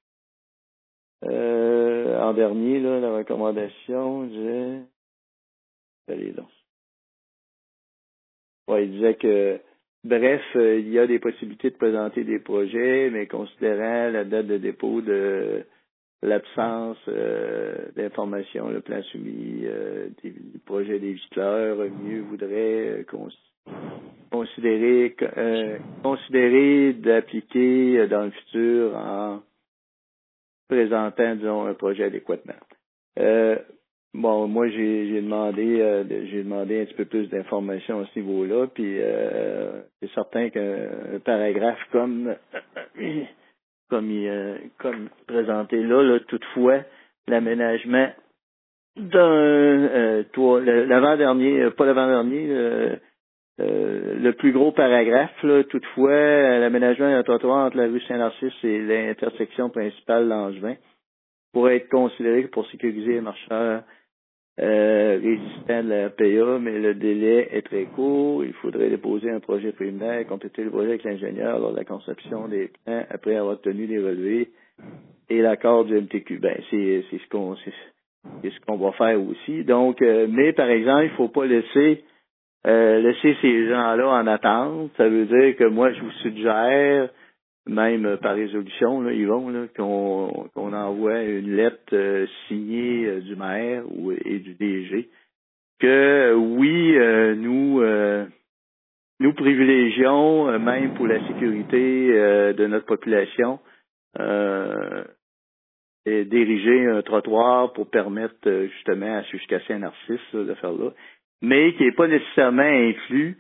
euh, en dernier, là, la recommandation disait allez donc. Ouais, il disait que, bref, euh, il y a des possibilités de présenter des projets, mais considérant la date de dépôt de l'absence euh, d'informations, le plan soumis euh, des, du projet des visiteurs, mieux voudrait euh, cons- considérer euh, considérer d'appliquer euh, dans le futur en présentant, disons, un projet adéquatement. Euh, Bon, moi j'ai j'ai demandé euh, de- j'ai demandé un petit peu plus d'informations à ce niveau-là, puis euh, c'est certain qu'un paragraphe comme comme il, euh, comme présenté là, là, toutefois, l'aménagement d'un euh, toit, le- l'avant-dernier, euh, pas l'avant-dernier, euh, euh, le plus gros paragraphe, là, toutefois, l'aménagement d'un trottoir entre la rue Saint-Narcisse et l'intersection principale Langevin pourrait être considéré pour sécuriser les marcheurs euh, résistants de la R P A, mais le délai est très court. Il faudrait déposer un projet préliminaire et compléter le projet avec l'ingénieur lors de la conception des plans après avoir obtenu les relevés et l'accord du M T Q. Ben, c'est, c'est ce qu'on c'est, c'est ce qu'on va faire aussi. Donc, euh, mais par exemple, il faut pas laisser euh, laisser ces gens-là en attente. Ça veut dire que moi, je vous suggère, même par résolution, là, Yvon, là, qu'on, qu'on envoie une lettre euh, signée euh, du maire ou, et du D G, que oui, euh, nous euh, nous privilégions, euh, même pour la sécurité euh, de notre population, euh, et d'ériger un trottoir pour permettre euh, justement à jusqu'à Saint-Narcisse là, de faire là, mais qui n'est pas nécessairement inclus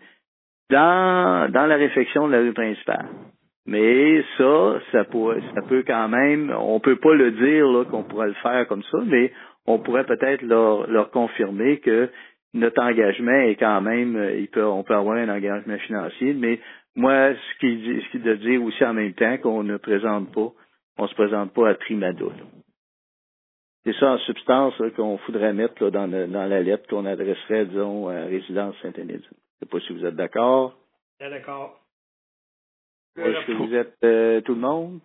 dans dans la réfection de la rue principale. Mais ça, ça peut, ça peut quand même, on peut pas le dire là, qu'on pourrait le faire comme ça, mais on pourrait peut-être leur, leur confirmer que notre engagement est quand même, il peut, on peut avoir un engagement financier, mais moi, ce qui, dit- ce qui de dire aussi en même temps qu'on ne présente pas, on se présente pas à Trimada. là. C'est ça en substance là, qu'on voudrait mettre là, dans, le- dans la lettre qu'on adresserait, disons, à Résidence Saint-Émile. Je sais pas si vous êtes d'accord. Bien d'accord. Est-ce que vous êtes euh, tout le monde?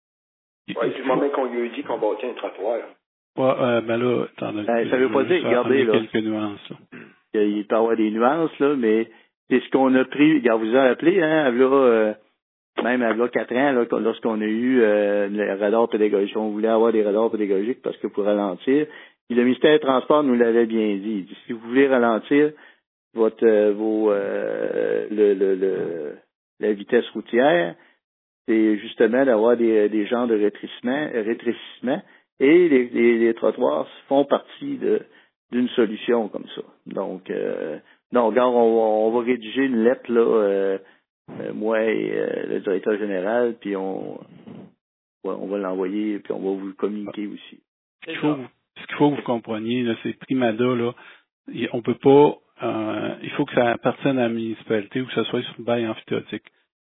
Oui, du moment qu'on lui a dit qu'on bâtit un trottoir. Ouais, euh, ben là, attends, Ben, ça veut pas dire, regardez, là. quelques nuances, là. Il peut y avoir des nuances, là, mais c'est ce qu'on a pris. Regarde, vous avez appelé, hein, là, euh, même à quatre ans, là, lorsqu'on a eu euh, le radar pédagogique. On voulait avoir des radars pédagogiques parce que pour ralentir. Puis le ministère des Transports nous l'avait bien dit. Il dit, si vous voulez ralentir votre euh, vos euh, le, le, le la vitesse routière, c'est justement d'avoir des, des genres de rétrécissement, rétrécissement et les, les, les trottoirs font partie de d'une solution comme ça. Donc, euh, non, regarde, on va, on va rédiger une lettre, là, euh, euh, moi et euh, le directeur général, puis on, ouais, on va l'envoyer, puis on va vous le communiquer aussi. Ce qu'il faut, ce qu'il faut que vous compreniez, là, c'est Primada, là, il- on peut pas, euh, il faut que ça appartienne à la municipalité ou que ça soit sur le bail amphithéotique.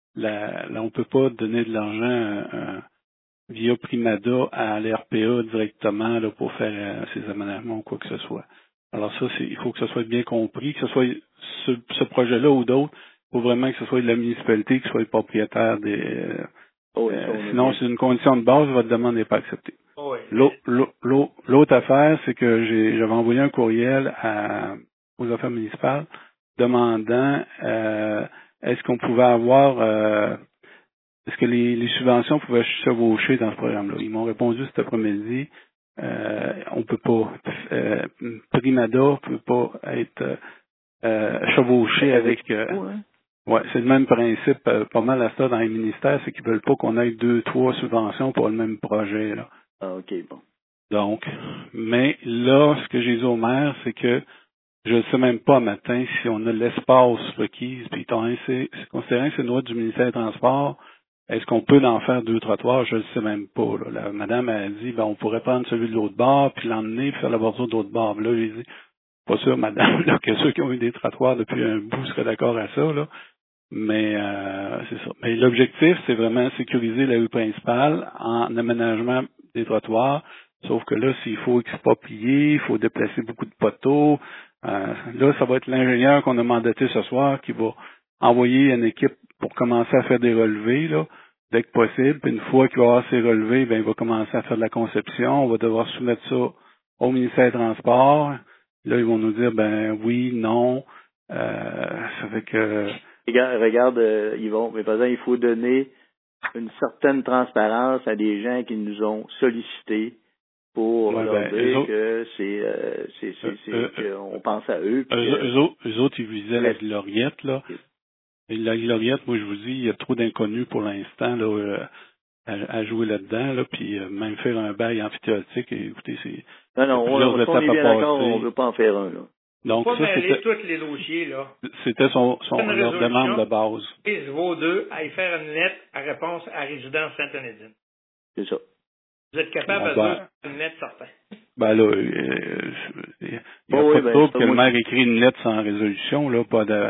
Là, là on peut pas donner de l'argent euh, euh, via Primada à l'R P A directement là, pour faire euh, ces aménagements ou quoi que ce soit. Alors ça, c'est, il faut que ce soit bien compris, que ce soit ce, ce projet-là ou d'autres, il faut vraiment que ce soit de la municipalité qui soit le propriétaire des... Euh, Oh, euh, ça, sinon, c'est une condition de base, votre demande n'est pas acceptée. Oh, oui. L'autre, l'autre, l'autre affaire, c'est que j'ai, j'avais envoyé un courriel à, aux affaires municipales demandant euh, est-ce qu'on pouvait avoir euh, est-ce que les, les subventions pouvaient se chevaucher dans ce programme-là. Ils m'ont répondu cet après-midi euh, on peut pas euh, Primada peut pas être euh, chevauché avec euh, hein? ouais, c'est le même principe euh, pas mal à ça dans les ministères, c'est qu'ils veulent pas qu'on ait deux, trois subventions pour le même projet là. Ah, OK, bon. Donc, mais là, ce que j'ai dit au maire, c'est que je ne sais même pas matin si on a l'espace requis, puis étant donné, c'est, c'est considéré que c'est une loi du ministère des Transports, est-ce qu'on peut en faire deux trottoirs? Je ne sais même pas. Là. La madame a dit, ben, on pourrait prendre celui de l'autre bord, puis l'emmener, puis faire la bordure de l'autre bord. Là, j'ai dit, pas sûr, madame, là, que ceux qui ont eu des trottoirs depuis un bout seraient d'accord à ça, là. Mais euh, c'est ça. Mais l'objectif, c'est vraiment sécuriser la rue principale en aménagement des trottoirs. Sauf que là, s'il faut exproprier, il faut déplacer beaucoup de poteaux. Euh, là, ça va être l'ingénieur qu'on a mandaté ce soir qui va envoyer une équipe pour commencer à faire des relevés, là, dès que possible. Puis une fois qu'il va avoir ces relevés, ben, il va commencer à faire de la conception. On va devoir soumettre ça au ministère des Transports. Là, ils vont nous dire, ben oui, non. Euh, ça fait que... Regarde, regarde euh, Yvon, mais par exemple, il faut donner une certaine transparence à des gens qui nous ont sollicités pour ouais, leur ben, dire autres, que c'est, euh, c'est, c'est, c'est euh, qu'on pense à eux. Puis eux, que, eux, autres, eux autres, ils visaient la gloriette, là. Et la gloriette, moi, je vous dis, il y a trop d'inconnus pour l'instant, là, euh, à, à jouer là-dedans, là, puis euh, même faire un bail amphithéotique, et écoutez, c'est... Non, non, on, on, on est bien d'accord, on passer. ne veut pas en faire un, là. Donc, pas ça, mêler c'était, tous les dossiers, là. c'était son, son, Une leur demande de base. Et vos deux à y faire une lettre à réponse à Résidence Sainte-Onédine. C'est ça. Vous êtes capable Bon, de ben, faire une lettre certaine. Ben là, euh, il n'y a oh, pas oui, de ben, trouble ça, que le moi, maire écrit une lettre sans résolution, là, pas de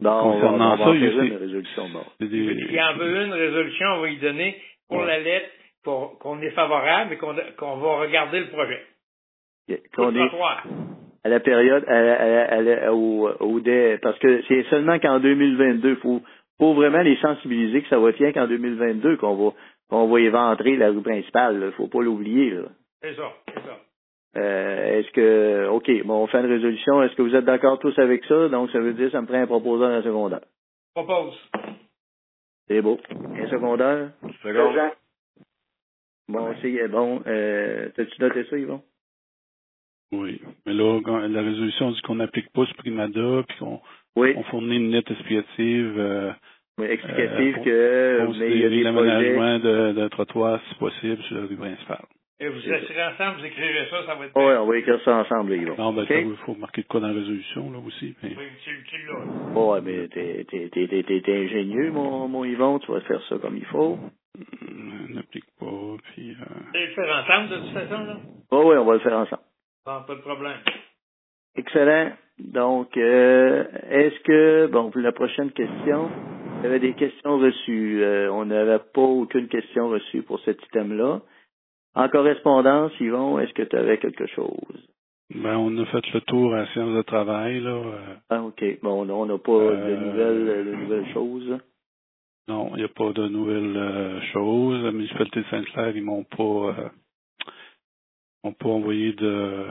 Bon, concernant on va, on va ça, en il y a faire des- une résolution. Bon. c'est des- Il en veut une résolution, on va lui donner pour Ouais. la lettre pour qu'on est favorable et qu'on qu'on va regarder le projet. Ok. Pour Qu'on le est trottoir. à la période, à, à, à, à- au, au dé- parce que c'est seulement qu'en deux mille vingt-deux, faut, faut vraiment les sensibiliser que ça va être rien qu'en deux mille vingt-deux qu'on va, qu'on va éventrer la rue principale. Là. Faut pas l'oublier. Là. C'est ça, c'est ça. Euh, est-ce que, OK, bon, on fait une résolution. Est-ce que vous êtes d'accord tous avec ça? Donc, ça veut dire que ça me prend un proposant dans le secondaire. Propose. C'est beau. Un secondaire? Présent. Bon, c'est bon. Euh, t'as-tu noté ça, Yvon? Oui. Mais là, quand la résolution dit qu'on n'applique pas ce primada, puis qu'on Oui. on fournit une lettre explicative, euh, Oui, explicatif euh, que, pour mais il y a des projets. l'aménagement de, de trottoir, si possible, sur la rue principale. Et vous C'est assurez ensemble, vous écrivez ça, ça va être Oui, bien. on va écrire ça ensemble, Yvon. Non, ben, OK? ça, il faut marquer de quoi dans la résolution, là, aussi. Mais... Oui, tu, tu l'as. Ouais, mais t'es, t'es, t'es, t'es, t'es, t'es ingénieux, mon, mon Yvon. Tu vas faire ça comme il faut. On n'applique pas, puis... Euh... Et le faire ensemble, de toute façon, là? Oui, oui, on va le faire ensemble. Bon, pas de problème. Excellent. Donc, euh, est-ce que, bon, pour la prochaine question, il y avait des questions reçues. Euh, on n'avait pas aucune question reçue pour cet item-là. En correspondance, Yvon, est-ce que tu avais quelque chose? Ben, on a fait le tour à la séance de travail, là. Euh, Ah, OK. Bon, on n'a pas Euh, de nouvelles, de nouvelles choses. non, il n'y a pas de nouvelles euh, choses. La municipalité de Sainte-Claire, ils m'ont pas... Euh, m'ont pas envoyé de...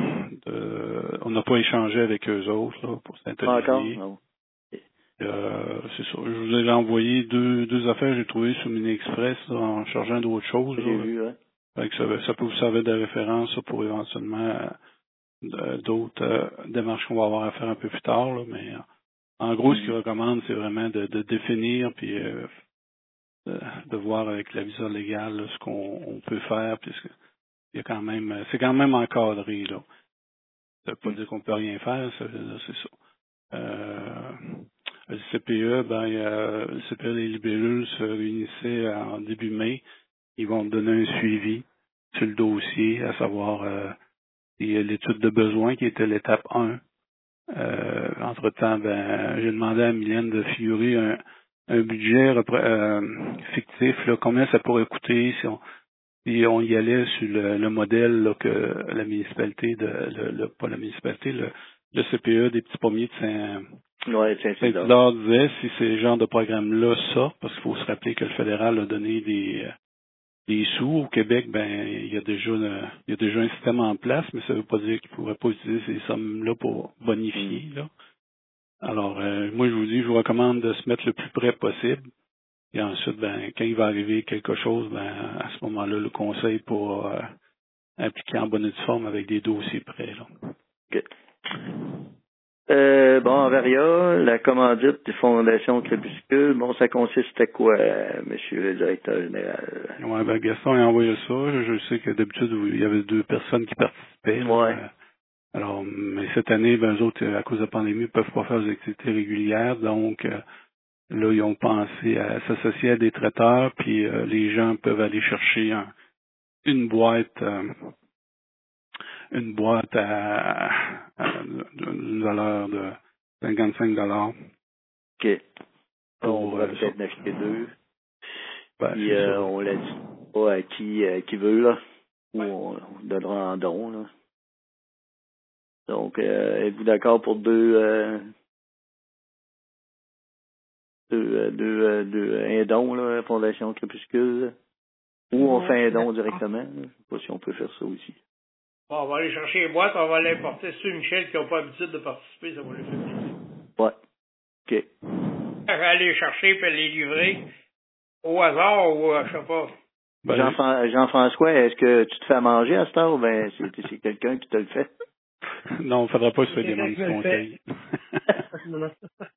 de on n'a pas échangé avec eux autres, là, pour Pas encore? Saint-Olivier. Non. Euh, c'est ça. Je vous ai envoyé deux, deux affaires que j'ai trouvées sur Mini Express là, en chargeant d'autres choses. J'ai là. vu, hein. Fait que ça, ça peut vous servir de référence ça, pour éventuellement euh, d'autres euh, démarches qu'on va avoir à faire un peu plus tard. Là, mais euh, en gros, ce qu'ils recommandent, c'est vraiment de, de définir puis euh, de, de voir avec la visa légale là, ce qu'on on peut faire, puisque il y a quand même c'est quand même encadré. Là. Ça veut pas dire qu'on peut rien faire, ça veut dire c'est ça. Euh, le C P E, ben, euh, le C P E des libellules se réunissait en début mai. Ils vont me donner un suivi sur le dossier, à savoir euh, il y a l'étude de besoin qui était l'étape un. Euh, entre-temps, ben, j'ai demandé à Mylène de figurer un, un budget repré- euh, fictif, là, combien ça pourrait coûter si on, si on y allait sur le, le modèle là, que la municipalité, de, le, le- pas la municipalité, le, le C P E des petits pommiers de Saint- Ouais, tiens, c'est ça. Saint-Hilaire disait si ces genres de programmes-là sortent, parce qu'il faut se rappeler que le fédéral a donné des, euh, des sous. Au Québec, ben il y a déjà euh, il y a déjà un système en place, mais ça ne veut pas dire qu'ils ne pourraient pas utiliser ces sommes-là pour bonifier. Là. Alors, euh, moi, je vous dis, je vous recommande de se mettre le plus près possible. Et ensuite, ben, quand il va arriver quelque chose, ben, à ce moment-là, le conseil pour euh, impliquer en bonne et due forme avec des dossiers prêts. Là. OK. Euh, bon, en Varia, la commandite des fondations Crépuscule, bon, ça consiste à quoi, euh, monsieur le directeur général? Ouais, ben Gaston a envoyé ça. Je, je sais que d'habitude, il y avait deux personnes qui participaient. Là. Ouais. Euh, Alors, mais cette année, ben, eux autres, à cause de la pandémie, ne peuvent pas faire des activités régulières. Donc, euh, là, ils ont pensé à s'associer à des traiteurs, puis euh, les gens peuvent aller chercher un, une boîte, euh, une boîte à, à une valeur de cinquante-cinq dollars. OK. On Pour, va euh, peut-être ça. en acheter deux. Ben, Puis, c'est euh, ça. on l'a dit pas à qui, euh, qui veut, là. Ou on, on donnera en don, là. Donc, euh, êtes-vous d'accord pour deux, euh, deux, euh, deux, euh, deux, un don, là, Fondation Crépuscule? Ou on Ouais, fait un don d'accord. directement? Je sais pas si on peut faire ça aussi. Bon, on va aller chercher les boîtes, on va les porter sur Michel qui n'ont pas l'habitude de participer, ça va les faire plaisir. Ouais. OK. On va aller les chercher puis les livrer au hasard ou, euh, je sais pas. Ben, Jean-Fran- Jean-François, est-ce que tu te fais à manger à cette heure ou ben c'est, c'est quelqu'un qui te le fait? non, il ne faudra pas se faire C'est des membres quelqu'un du qui me le conseil. Non, non.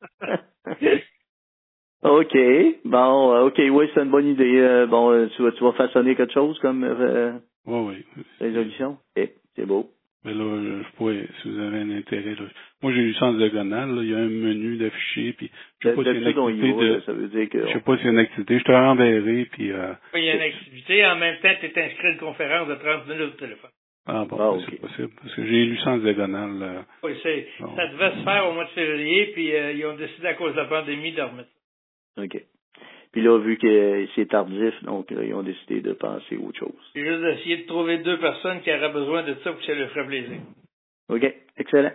OK. Bon, euh, OK, oui, c'est une bonne idée. Euh, bon, euh, tu vas, tu vas façonner quelque chose comme euh, Oui, oui. résolution? OK, c'est beau. Mais là, je je pourrais, si vous avez un intérêt, là. Moi, j'ai eu ça en diagonale, là. Il y a un menu d'affiché, puis je sais pas s'il y a une D'habitude, on y activité va, de, là, ça veut dire que... je sais pas s'il y a une activité, je te renverrai, puis euh, Il y a une activité, en même temps, tu es inscrit à une conférence de trente minutes au téléphone. Ah bon, Ah, oui, ok. c'est possible. Parce que j'ai lu ça en diagonale. euh, Oui, c'est, bon. ça devait se faire au mois de février, puis euh, ils ont décidé à cause de la pandémie de remettre ça. OK. Puis là, vu que c'est tardif, donc là, ils ont décidé de penser à autre chose. C'est juste d'essayer de trouver deux personnes qui auraient besoin de ça pour que ça leur ferait plaisir. OK. Excellent.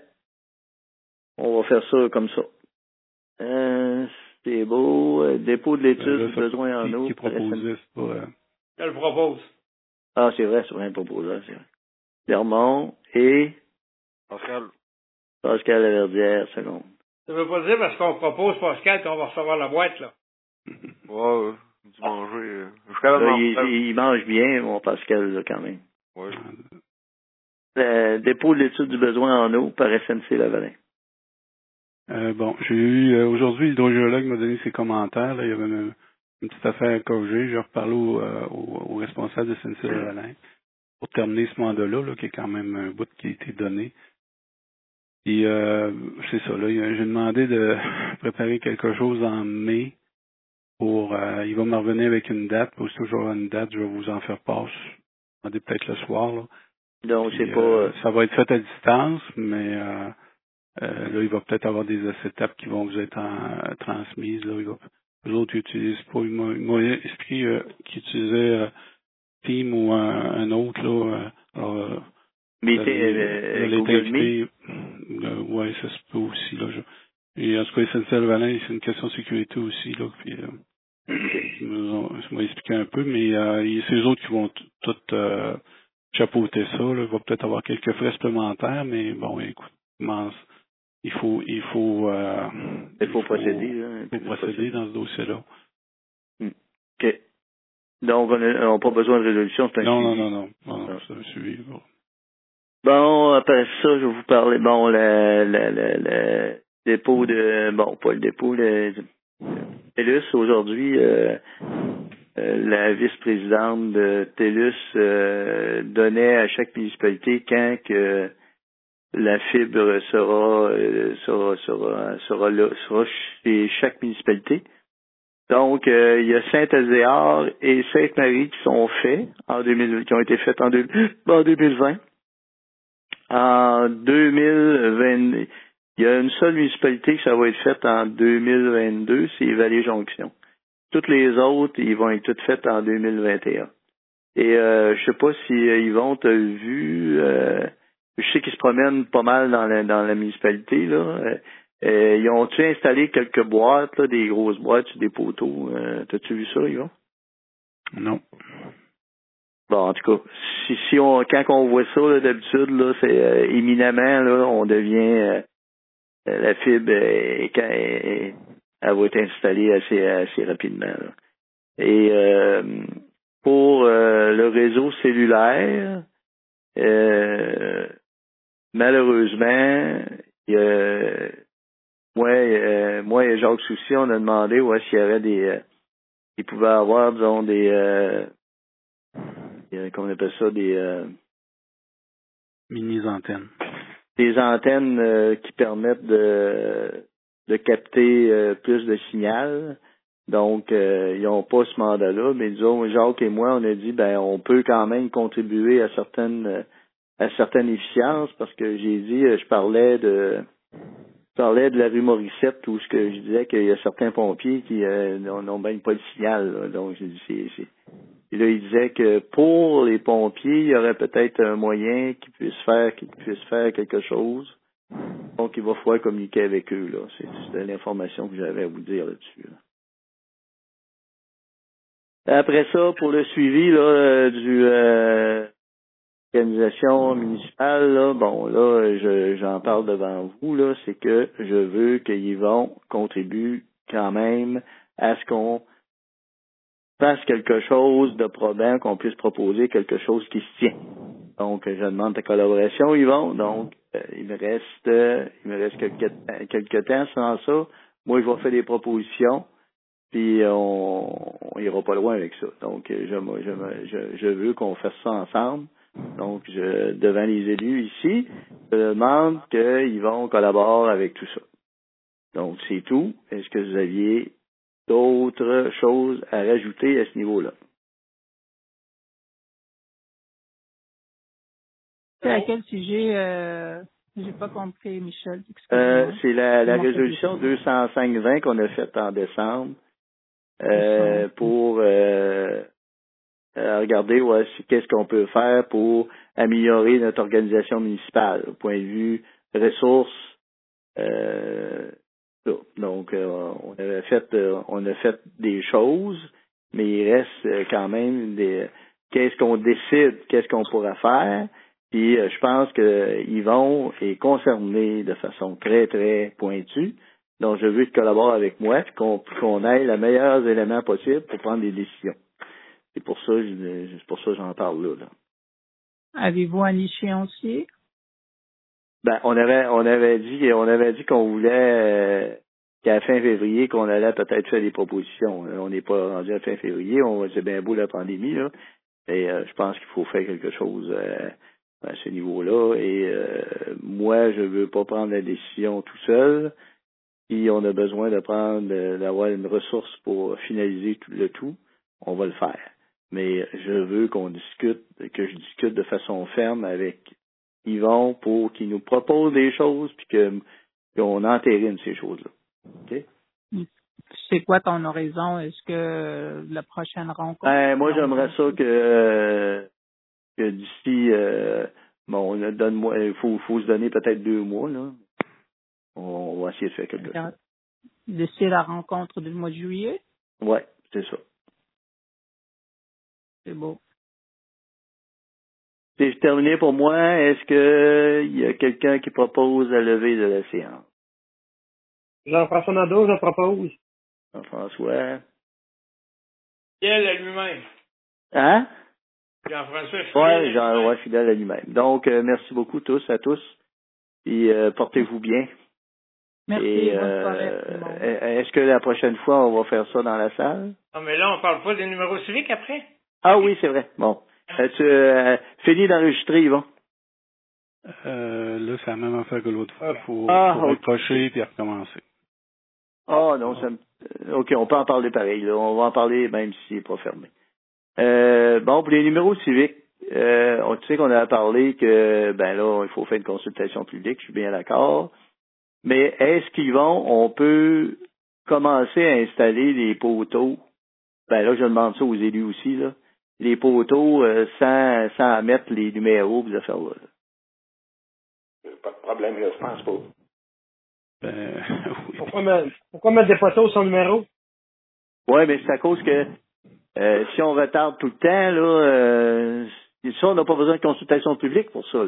On va faire ça comme ça. Euh, c'est beau. Euh, dépôt de l'étude, Euh, là, du ça, besoin en qui, eau. qui proposait, c'est pas... euh, Je le propose. Ah, c'est vrai, c'est vrai, un proposant, c'est vrai. Clermont et Pascal. Pascal Laverdière, seconde. Ça veut pas dire parce qu'on propose Pascal qu'on va recevoir la boîte, là. Ouais, ouais. Du manger. Euh, je suis capable Là, d'en il, faire. il mange bien, mon Pascal, là, quand même. Ouais. Euh, dépôt de l'étude du besoin en eau par S N C Lavalin. Euh, bon, j'ai eu euh, aujourd'hui, l'hydrogéologue m'a donné ses commentaires. Là, il y avait une, une petite affaire à corriger. J'ai reparlé au, euh, au, au responsable de S N C Lavalin pour terminer ce mandat-là, là, qui est quand même un bout qui a été donné. Et euh, c'est ça, là, il- j'ai demandé de préparer quelque chose en mai pour euh, il va me revenir avec une date. Aussitôt que j'aurai une date, je vais vous en faire part. Je vais demander peut-être le soir. Là. Donc, Puis, c'est pas... euh, euh, ça va être fait à distance, mais euh, Euh, là, il va peut-être avoir des acétapes qui vont vous être en- transmises. Là, il va, les autres, ils utilisent pas. Il m'a il m'a expliqué euh, qu'ils utilisaient euh, Team ou un, un autre. Là, euh, alors, euh, vous meeting, allez, vous euh, allez être Google Meet. invité. Euh, ouais, ça se peut aussi. Là, je, et en tout cas, S N C Lavalin, c'est une question de sécurité aussi. Là, puis, euh, OK. ils m'ont ils m'ont expliqué un peu, mais euh, il- c'est eux autres qui vont t- tout euh, chapeauter ça. Là. Il va peut-être avoir quelques frais supplémentaires, mais bon, écoute, commence. Il faut, il faut, euh, Il faut procéder. Là, il faut procéder dans ce dossier-là. Hmm. OK. Donc, on n'a pas besoin de résolution, c'est un Non, non, suivi. non, non, non, non, Ah. c'est un suivi. Bon. Bon, après ça, je vais vous parler, bon, le, le, le, le dépôt de, bon, pas le dépôt, le, TELUS, aujourd'hui, euh, euh, la vice-présidente de TELUS euh, donnait à chaque municipalité quand que la fibre sera, euh, sera, sera, sera là, sera chez chaque municipalité. Donc, euh, il y a Saint-Azéard et Sainte-Marie qui sont faits en deux mille, qui ont été faits en, deux, en deux mille vingt. En deux mille vingt, il y a une seule municipalité que ça va être fait en deux mille vingt-deux, c'est Vallée-Jonction. Toutes les autres, ils vont être toutes faites en deux mille vingt et un. Et euh, je sais pas si euh, Yvon t'a vu, euh, je sais qu'ils se promènent pas mal dans la, dans la municipalité, là. Euh, euh, ils ont-tu installé quelques boîtes, là, des grosses boîtes sur des poteaux? Euh, T'as-tu vu ça, Yvon? Non. Bon, en tout cas, si, si on, quand on voit ça, là, d'habitude, là, c'est euh, éminemment, là, on devient, euh, la fibre, euh, quand elle, elle va être installée assez, assez rapidement, là. Et euh, pour euh, le réseau cellulaire, euh, malheureusement, il y a, moi, euh, moi et Jacques Soucy, on a demandé ouais, s'il y avait des, euh, il pouvait avoir, disons, des, euh, des- comment on appelle ça, des, euh, Mini-antennes. des antennes euh, qui permettent de, de capter euh, plus de signal. Donc, euh, ils n'ont pas ce mandat-là, mais disons, Jacques et moi, on a dit, ben, on peut quand même contribuer à certaines, euh, à certaines efficiences, parce que j'ai dit, euh, je parlais de, je parlais de la rue Morissette, où ce que je disais qu'il y a certains pompiers qui euh, n'ont même pas de signal, là. Donc, j'ai dit, c'est, c'est. Et là, il disait que pour les pompiers, il y aurait peut-être un moyen qu'ils puissent faire, qu'ils puissent faire quelque chose. Donc, il va falloir communiquer avec eux, là. C'est, c'est l'information que j'avais à vous dire là-dessus, là. Après ça, pour le suivi là, euh, du euh, organisation municipale, là, bon là, je, j'en parle devant vous, là, c'est que je veux que Yvon contribue quand même à ce qu'on fasse quelque chose de probant, qu'on puisse proposer quelque chose qui se tient. Donc, je demande ta collaboration, Yvon. Donc, euh, il me reste euh, il me reste quelques, quelques temps sans ça. Moi, je vais faire des propositions. Puis on, on ira pas loin avec ça. Donc je, je, je, je veux qu'on fasse ça ensemble. Donc je, devant les élus ici, je demande qu'ils vont collaborer avec tout ça. Donc c'est tout. Est-ce que vous aviez d'autres choses à rajouter à ce niveau-là? C'est à quel sujet? Euh, j'ai pas compris, Michel. Euh, c'est la, la Comment résolution deux cent cinq vingt qu'on a faite en décembre euh, pour euh, euh, regarder ouais, qu'est-ce qu'on peut faire pour améliorer notre organisation municipale au point de vue ressources. Euh, donc, euh, on avait fait, euh, on a fait des choses, mais il reste euh, quand même des. Qu'est-ce qu'on décide, qu'est-ce qu'on pourra faire. Puis, euh, je pense que Yvon est concerné de façon très très pointue. Donc, je veux qu'il collabore avec moi, puis qu'on qu'on ait les meilleurs éléments possibles pour prendre des décisions. C'est pour ça, je- c'est pour ça que j'en parle là. là. Avez-vous un échéancier? Ben, on avait, on avait dit, on avait dit qu'on voulait euh, qu'à fin février, qu'on allait peut-être faire des propositions. On n'est pas rendu à fin février, on c'est bien beau la pandémie là, et euh, je pense qu'il faut faire quelque chose euh, à ce niveau-là. Et euh, moi, je veux pas prendre la décision tout seul. Si on a besoin de prendre, euh, d'avoir une ressource pour finaliser tout, le tout, on va le faire. Mais je veux qu'on discute, que je discute de façon ferme avec Yvon pour qu'il nous propose des choses puis que qu'on entérine ces choses-là. OK? C'est quoi ton horizon? Est-ce que la prochaine rencontre? Ben, moi, j'aimerais ça que, euh, que d'ici, euh, bon, donne-moi, il faut, faut se donner peut-être deux mois, là. On, on va essayer de faire quelque chose. D'ici la rencontre du mois de juillet? Ouais, c'est ça. C'est beau. C'est terminé pour moi. Est-ce que il y a quelqu'un qui propose la levée de la séance? Jean-François Nadeau, je propose. Jean-François. Fidèle à lui-même. Hein? Jean-François fidèle Ouais, à lui-même. Jean, ouais, fidèle à lui-même. Donc, euh, merci beaucoup tous, à tous. Et euh, portez-vous bien. Merci, Et, bonne euh, soirée à tout le monde. est-ce que la prochaine fois, on va faire ça dans la salle? Non, mais là, on parle pas des numéros civiques après? Ah oui, c'est vrai. Bon. As-tu euh, fini d'enregistrer, Yvon? Euh, là, c'est la même affaire que l'autre fois. Il faut, Ah, faut ok. raccrocher et recommencer. Ah non, ça me... euh, OK, on peut en parler pareil. Là. On va en parler même si c'est pas fermé. Euh, bon, pour les numéros civiques, euh, on tu sais qu'on a parlé que ben là, il faut faire une consultation publique, je suis bien d'accord. Mais est-ce qu'ils vont, on peut commencer à installer les poteaux? Ben là, je demande ça aux élus aussi, là. Les poteaux euh, sans, sans mettre les numéros, vous affaires là. là. Pas de problème, là, je pense pas. Ben, oui. Pourquoi mettre, pourquoi mettre des photos sur numéro? Oui, mais c'est à cause que euh, si on retarde tout le temps, là, euh, ça, on n'a pas besoin de consultation publique pour ça.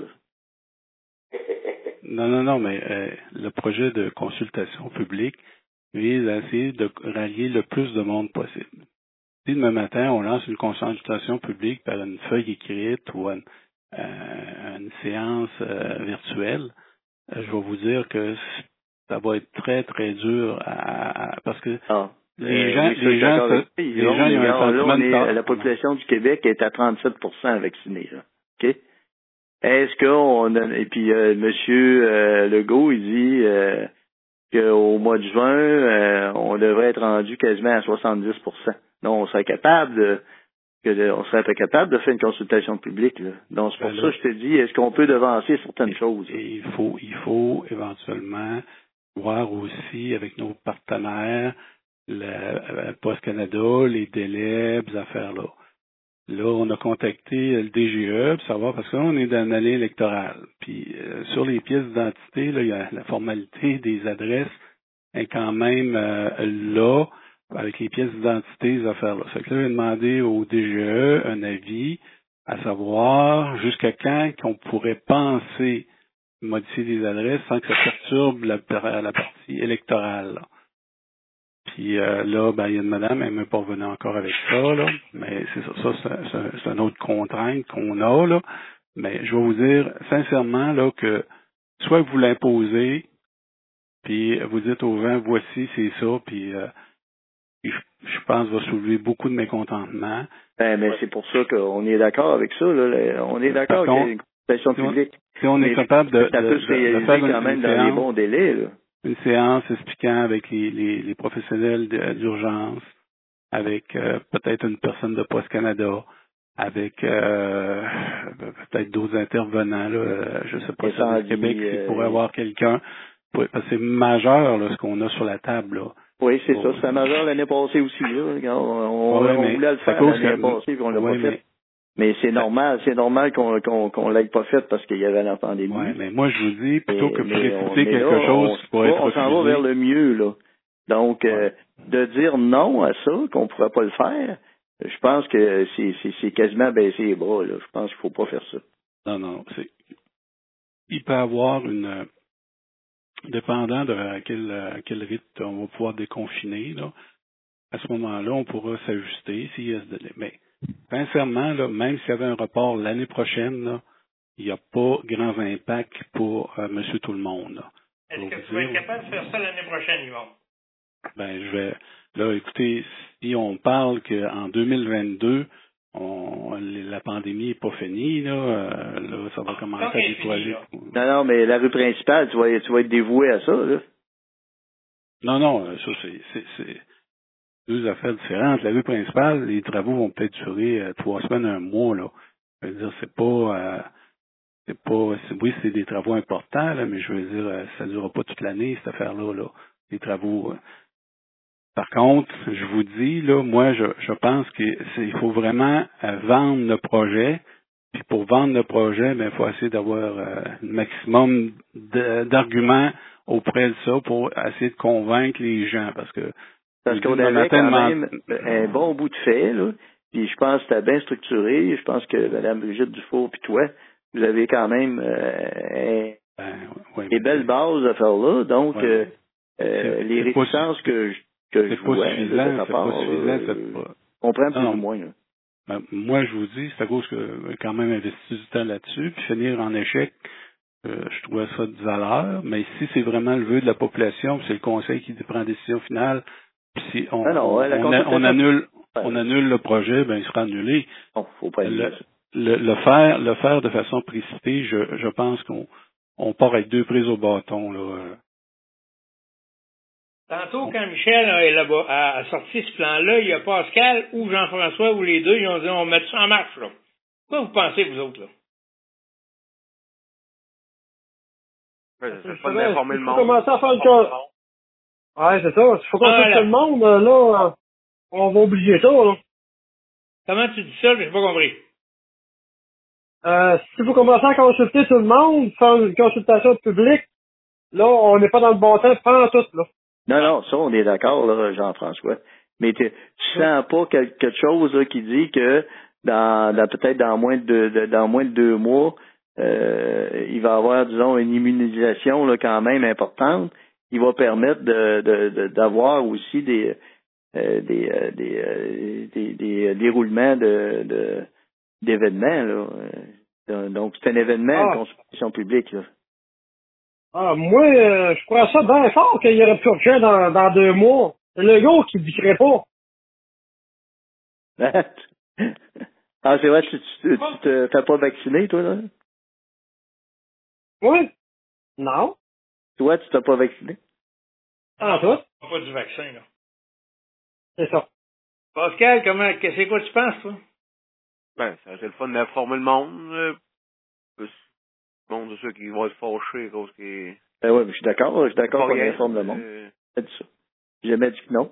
Là. Non, non, non, mais euh, le projet de consultation publique vise à essayer de rallier le plus de monde possible. Si demain matin, on lance une consultation publique par une feuille écrite ou une, euh, une séance euh, virtuelle, euh, je vais vous dire que ça va être très, très dur à, à- parce que Ah. les Euh, gens, oui, ça, je les suis gens, d'accord se- avec toi. les Là, gens, ils ont un là, sentiment on de est, tort. la population du Québec est à trente-sept pour cent vaccinée. Là. OK? Est-ce qu'on a, et puis euh, Monsieur euh, Legault, il dit euh, qu'au mois de juin, euh, on devrait être rendu quasiment à soixante-dix pour cent. Non, on serait capable de, que de- on serait pas capable de faire une consultation publique. Là. Donc c'est pour Ben ça là, que je te dis, est-ce qu'on peut devancer certaines et, choses? Là? et il faut, il faut éventuellement voir aussi avec nos partenaires, le, euh, Post Canada, les délais, ces affaires-là. Là, on a contacté le D G E pour savoir, parce que là, on est dans une année électorale. Puis euh, sur les pièces d'identité, là, il y a la formalité des adresses est quand même euh, là, avec les pièces d'identité, ces affaires-là. Fait que là, j'ai demandé au D G E un avis à savoir jusqu'à quand qu'on pourrait penser modifier des adresses sans que ça perturbe la, la partie électorale. Là. Puis euh, là, ben, il y a une madame, elle m'est pas revenue encore avec ça, là. Mais c'est ça, ça c'est, c'est, c'est une autre contrainte qu'on a, là. Mais je vais vous dire sincèrement là que soit vous l'imposez, puis vous dites aux gens, voici, c'est ça, puis euh, je, je pense va soulever beaucoup de mécontentement. Ben, mais c'est pour ça qu'on est d'accord avec ça. Là. On est d'accord Par qu'il y a une consultation si on, publique. si on est Mais capable de, ça de, peut se de, de réaliser faire une, quand même une dans séance, les bons délais. Là. une séance expliquant avec les, les, les professionnels de- d'urgence, avec euh, peut-être une personne de Post Canada, avec euh, peut-être d'autres intervenants, là, je sais pas, Incendie, si Québec, euh, il pourrait avoir quelqu'un, parce que c'est majeur là, ce qu'on a sur la table. Là. Oui, c'est Oh, ça. C'était majeur l'année passée aussi. Là. On, on, ouais, on mais voulait le c'est à faire cause l'année que- passée, puis on l'a ouais, pas fait. mais- Mais c'est normal, c'est normal qu'on qu'on qu'on l'ait pas fait parce qu'il y avait la pandémie. Ouais, mais moi je vous dis, plutôt que Mais- mais on- précipiter mais quelque là, chose on, qui pourrait être on s'en va refusé. vers le mieux, là. Donc, Ouais. euh, de dire non à ça, qu'on ne pourrait pas le faire, je pense que c'est c'est c'est quasiment baisser les bras, là. Je pense qu'il faut pas faire ça. Non, non, c'est. Il peut y avoir une. euh, Dépendant de à quel, à quel rythme on va pouvoir déconfiner, là, à ce moment-là, on pourra s'ajuster s'il y a ce délai. Mais, sincèrement, là, même s'il y avait un report l'année prochaine, là, il n'y a pas grand impact pour euh, Monsieur Tout-le-Monde. Là. Est-ce Pour que vous tu vas être dire, capable de faire ça l'année prochaine, Yvon? ben, je vais. Là, écoutez, si on parle qu'en deux mille vingt-deux, on, la pandémie n'est pas finie, là, euh, là, ça va commencer Donc, à elle est finie, décourager. là. Non, non, mais la rue principale, tu vas, tu vas être dévoué à ça, là. Non, non, euh, ça, c'est, c'est, c'est deux affaires différentes. La rue principale, les travaux vont peut-être durer euh, trois semaines, un mois, là. Je veux dire, c'est pas, euh, c'est pas, c'est, oui, c'est des travaux importants, là, mais je veux dire, euh, ça ne durera pas toute l'année, cette affaire-là, là. Les travaux. euh. Par contre, je vous dis, là, moi, je, je pense qu'il faut vraiment euh, vendre le projet. Puis pour vendre le projet, ben, il faut essayer d'avoir euh, le maximum de- d'arguments auprès de ça pour essayer de convaincre les gens. Parce que Parce je qu'on dis, le avait matin, quand demain- même un bon bout de fait, là. Puis je pense que c'était bien structuré. Je pense que Mme Brigitte Dufour puis toi, vous avez quand même euh, ben, ouais, des mais belles c'est- bases à faire là. Donc, ouais, euh, mais euh, c'est- les c'est pas réticences que je, que c'est je pas vois là, de suffisant, ta c'est part, pas suffisant, là, c'est euh, pas. je comprends plus Non, ou moins. Là. ben, moi, je vous dis, c'est à cause que j'ai quand même investi du temps là-dessus, puis finir en échec, euh, je trouvais ça de valeur. Mais si c'est vraiment le vœu de la population, puis c'est le conseil qui prend la décision finale, puis si on, Non, non, on, ouais, la on a- on consultation- annule, Ouais. on annule le projet, ben il sera annulé. Bon, faut pas Le, dire ça. le, le faire, le faire de façon précipitée, je, je pense qu'on on part avec deux prises au bâton, là. Tantôt, quand Michel a, élabo- a- a sorti ce plan-là, il y a Pascal ou Jean-François ou les deux, ils ont dit on met ça en marche, là. Quoi vous pensez, vous autres, là? Ouais, Je c'est le fun savais, d'informer il le faut monde. commencer à faire le cas. Ouais, c'est ça. Il faut qu'on Voilà. tout le monde, euh, là, euh, on va oublier ça, là. Comment tu dis ça? J'ai pas compris. Euh, si vous commencez à consulter tout le monde, faire une consultation publique, là, on n'est pas dans le bon temps, prends tout, là. Non, non, ça, on est d'accord, là, Jean-François. Mais tu tu sens pas quelque, quelque chose là, qui dit que dans, dans peut-être dans moins de, deux- de- dans moins de deux mois, euh, il va y avoir, disons, une immunisation là, quand même importante, qui va permettre de, de, de- d'avoir aussi des euh, des, euh, des, euh, des, des, euh, déroulements de, de d'événements là. Euh, Donc c'est un événement de Ah. consultation publique là. Ah, moi, euh, je crois ça bien fort qu'il y aurait plus urgent dans, dans deux mois. C'est le gars qui ne dirait pas. Ah, c'est vrai, tu, tu, tu te fais pas vacciner, toi, là? Oui? Non? Toi, tu t'as pas vacciné? Ah, toi? Pas du vaccin, là. C'est ça. Pascal, comment, que- c'est quoi tu penses, toi? Ben, ça, c'est le fun d'informer le monde. euh, plus, le monde, c'est ceux qui vont être fâchés à cause qu'ils... Ben oui, mais je suis d'accord, je suis d'accord Pas qu'on rien, informe le monde. euh, J'ai dit ça. J'ai jamais dit que non.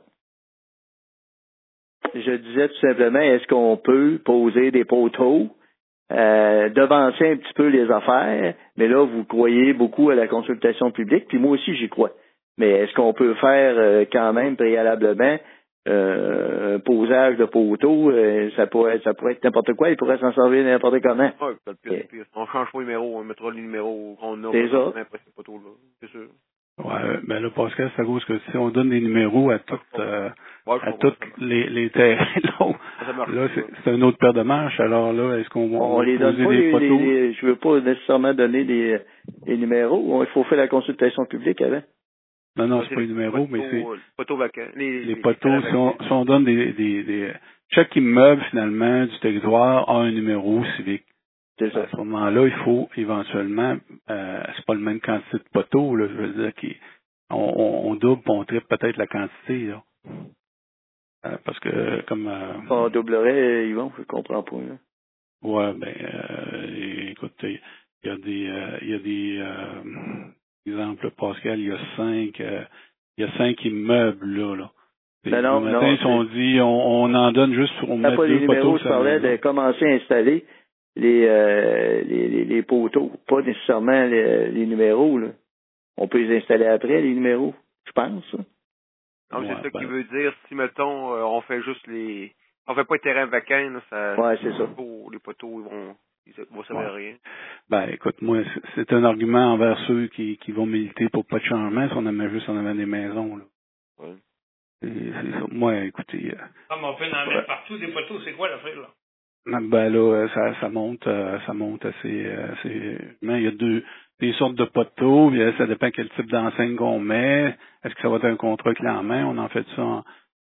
Je disais tout simplement, est-ce qu'on peut poser des poteaux, euh, devancer un petit peu les affaires, mais là, vous croyez beaucoup à la consultation publique, puis moi aussi, j'y crois. Mais est-ce qu'on peut faire euh, quand même préalablement euh, un posage de poteaux, euh, ça pourrait ça pourrait être n'importe quoi, il pourrait s'en servir n'importe comment. Ouais, peut-être pire, c'est pire. On change pas le numéro, on mettra les numéros qu'on a. C'est ça. Après, c'est pas tout, là. C'est sûr. Ouais, ben là, Pascal, c'est à cause que si on donne des numéros à toutes, euh, Ouais, je à comprends toutes ça. les, les terrains, là, Ça marche là, pas, c'est, ça. c'est une autre paire de manches. Alors là, est-ce qu'on va, On, on va les donne poser pas des les, poteaux? les, les- je veux pas nécessairement donner des, des numéros. Il faut faire la consultation publique avant. Non, non, Ouais, c'est pas les les numéros, mais poteaux, c'est euh, les poteaux vacants. Les, les poteaux. Si on, vacants. si on donne des, des, des, chaque immeuble, finalement, du territoire a un numéro civique. C'est ça. À ce moment-là, il faut éventuellement, euh, c'est pas le même quantité de poteaux, là, je veux dire, qui, on, on, on double, on triple peut-être la quantité, là. Euh, parce que, comme, euh, On doublerait, Yvon, je comprends pas. Là. Ouais, ben, euh, écoute, il y a des, euh, il y a des, euh, exemple, Pascal, il y a cinq, euh, il y a cinq immeubles, là, là. Et Ben non, le matin, non, ils sont dit, on, on en donne juste pour t'as mettre pas les deux numéros, poteaux je sur la parlais maison. de commencer à installer les, euh, les, les, les poteaux, pas nécessairement les, les numéros, là. On peut les installer après, les numéros, je pense. Ça. Non, Ouais, c'est ça ben, qui veut dire, si, mettons, euh, on fait juste les... On fait pas les terrains vacants, là, ça... Ouais, c'est ça. Oh, les poteaux, ils vont... Ils vont servir ouais. à rien. Ben, écoute, moi, c'est- c'est un argument envers ceux qui, qui vont militer pour pas de changement si on en met juste en avant des maisons, là. Ouais. C'est, c'est ça. Moi, écoutez, euh, Ah, mais on peut en mettre partout des poteaux, c'est quoi l'affaire, là? ben là, euh, ça, ça monte, euh, ça monte assez, euh, assez. Mais il y a deux, des sortes de poteaux, puis, euh, ça dépend quel type d'enseigne qu'on met. Est-ce que ça va être un contrat clé en main? On en fait ça en,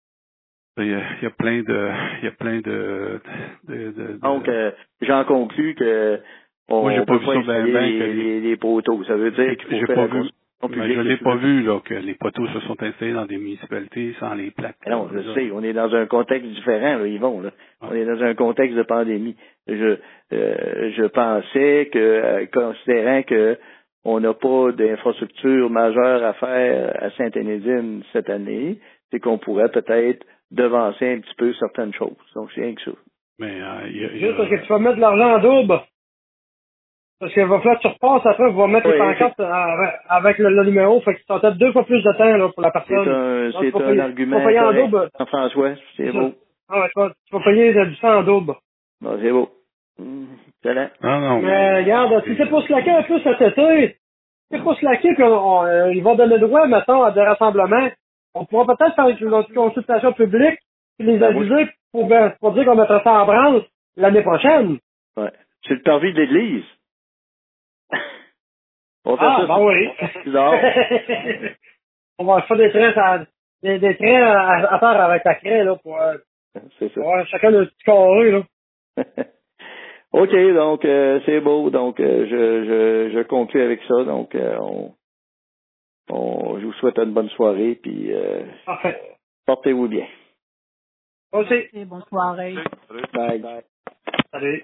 il y a, il y a plein de, il y a plein de, de, de, de Donc, euh, j'en conclus que moi, j'ai on pas peut vu pas ça ben installer ben les, que les, les, les poteaux. Ça veut dire qu'il faut j'ai faire pas la vu, construction ben, publique. je l'ai de pas tout. vu, là, que les poteaux se sont installés dans des municipalités sans les plaques. Mais non, je là. sais, on est dans un contexte différent, là, Yvon, là. Ouais. On est dans un contexte de pandémie. Je, euh, je pensais que, euh, considérant que on n'a pas d'infrastructure majeure à faire à Sainte-Énédine cette année, c'est qu'on pourrait peut-être devancer un petit peu certaines choses. Donc, c'est rien que ça. Mais euh, il y a, il y Juste parce que a, tu vas mettre de l'argent en double. Parce qu'il va falloir que tu repasses après, vous va mettre Oui, les pancartes avec, avec le, le numéro. Fait que ça va peut-être deux fois plus de temps là, pour la C'est personne. un, Donc, tu c'est vas un payer, tu argument vas payer en correct. double. Jean-François, c'est C'est ça. beau. Ah ouais, tu, vas, tu vas payer du temps en double. Bon, c'est beau. Hum, excellent. non, non, Mais regarde, si c'est pour se laquer un peu cet été, si c'est pour se laquer qu'ils vont donner droit, mettons, à des rassemblements, on pourra peut-être faire une consultation publique et les Ben, moi, aviser pour, ben, pour dire qu'on mettra ça en branle l'année prochaine. ouais. C'est le parvis de l'église. On fait Ah, ça. ben sur- oui. bizarre. On va faire des traits à, des, des traits à, à faire avec la craie, là, pour, euh, C'est ça. pour avoir chacun le petit carré, là. OK, donc euh, c'est beau. Donc euh, je, je, je conclue avec ça. Donc euh, on, on, je vous souhaite une bonne soirée, puis euh, Parfait. portez-vous bien. Aussi. Et bonne soirée. Salut. Bye. Salut.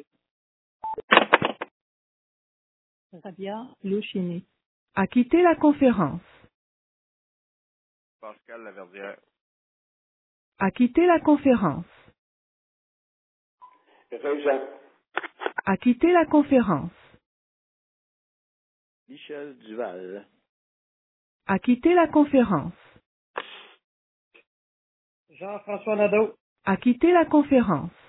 Rabia Louchini. A quitté la conférence. Pascal Laverdière. A quitté la conférence. Jean. A quitté la conférence. Michel Duval. A quitté la conférence. Jean-François Nadeau. A quitté la conférence.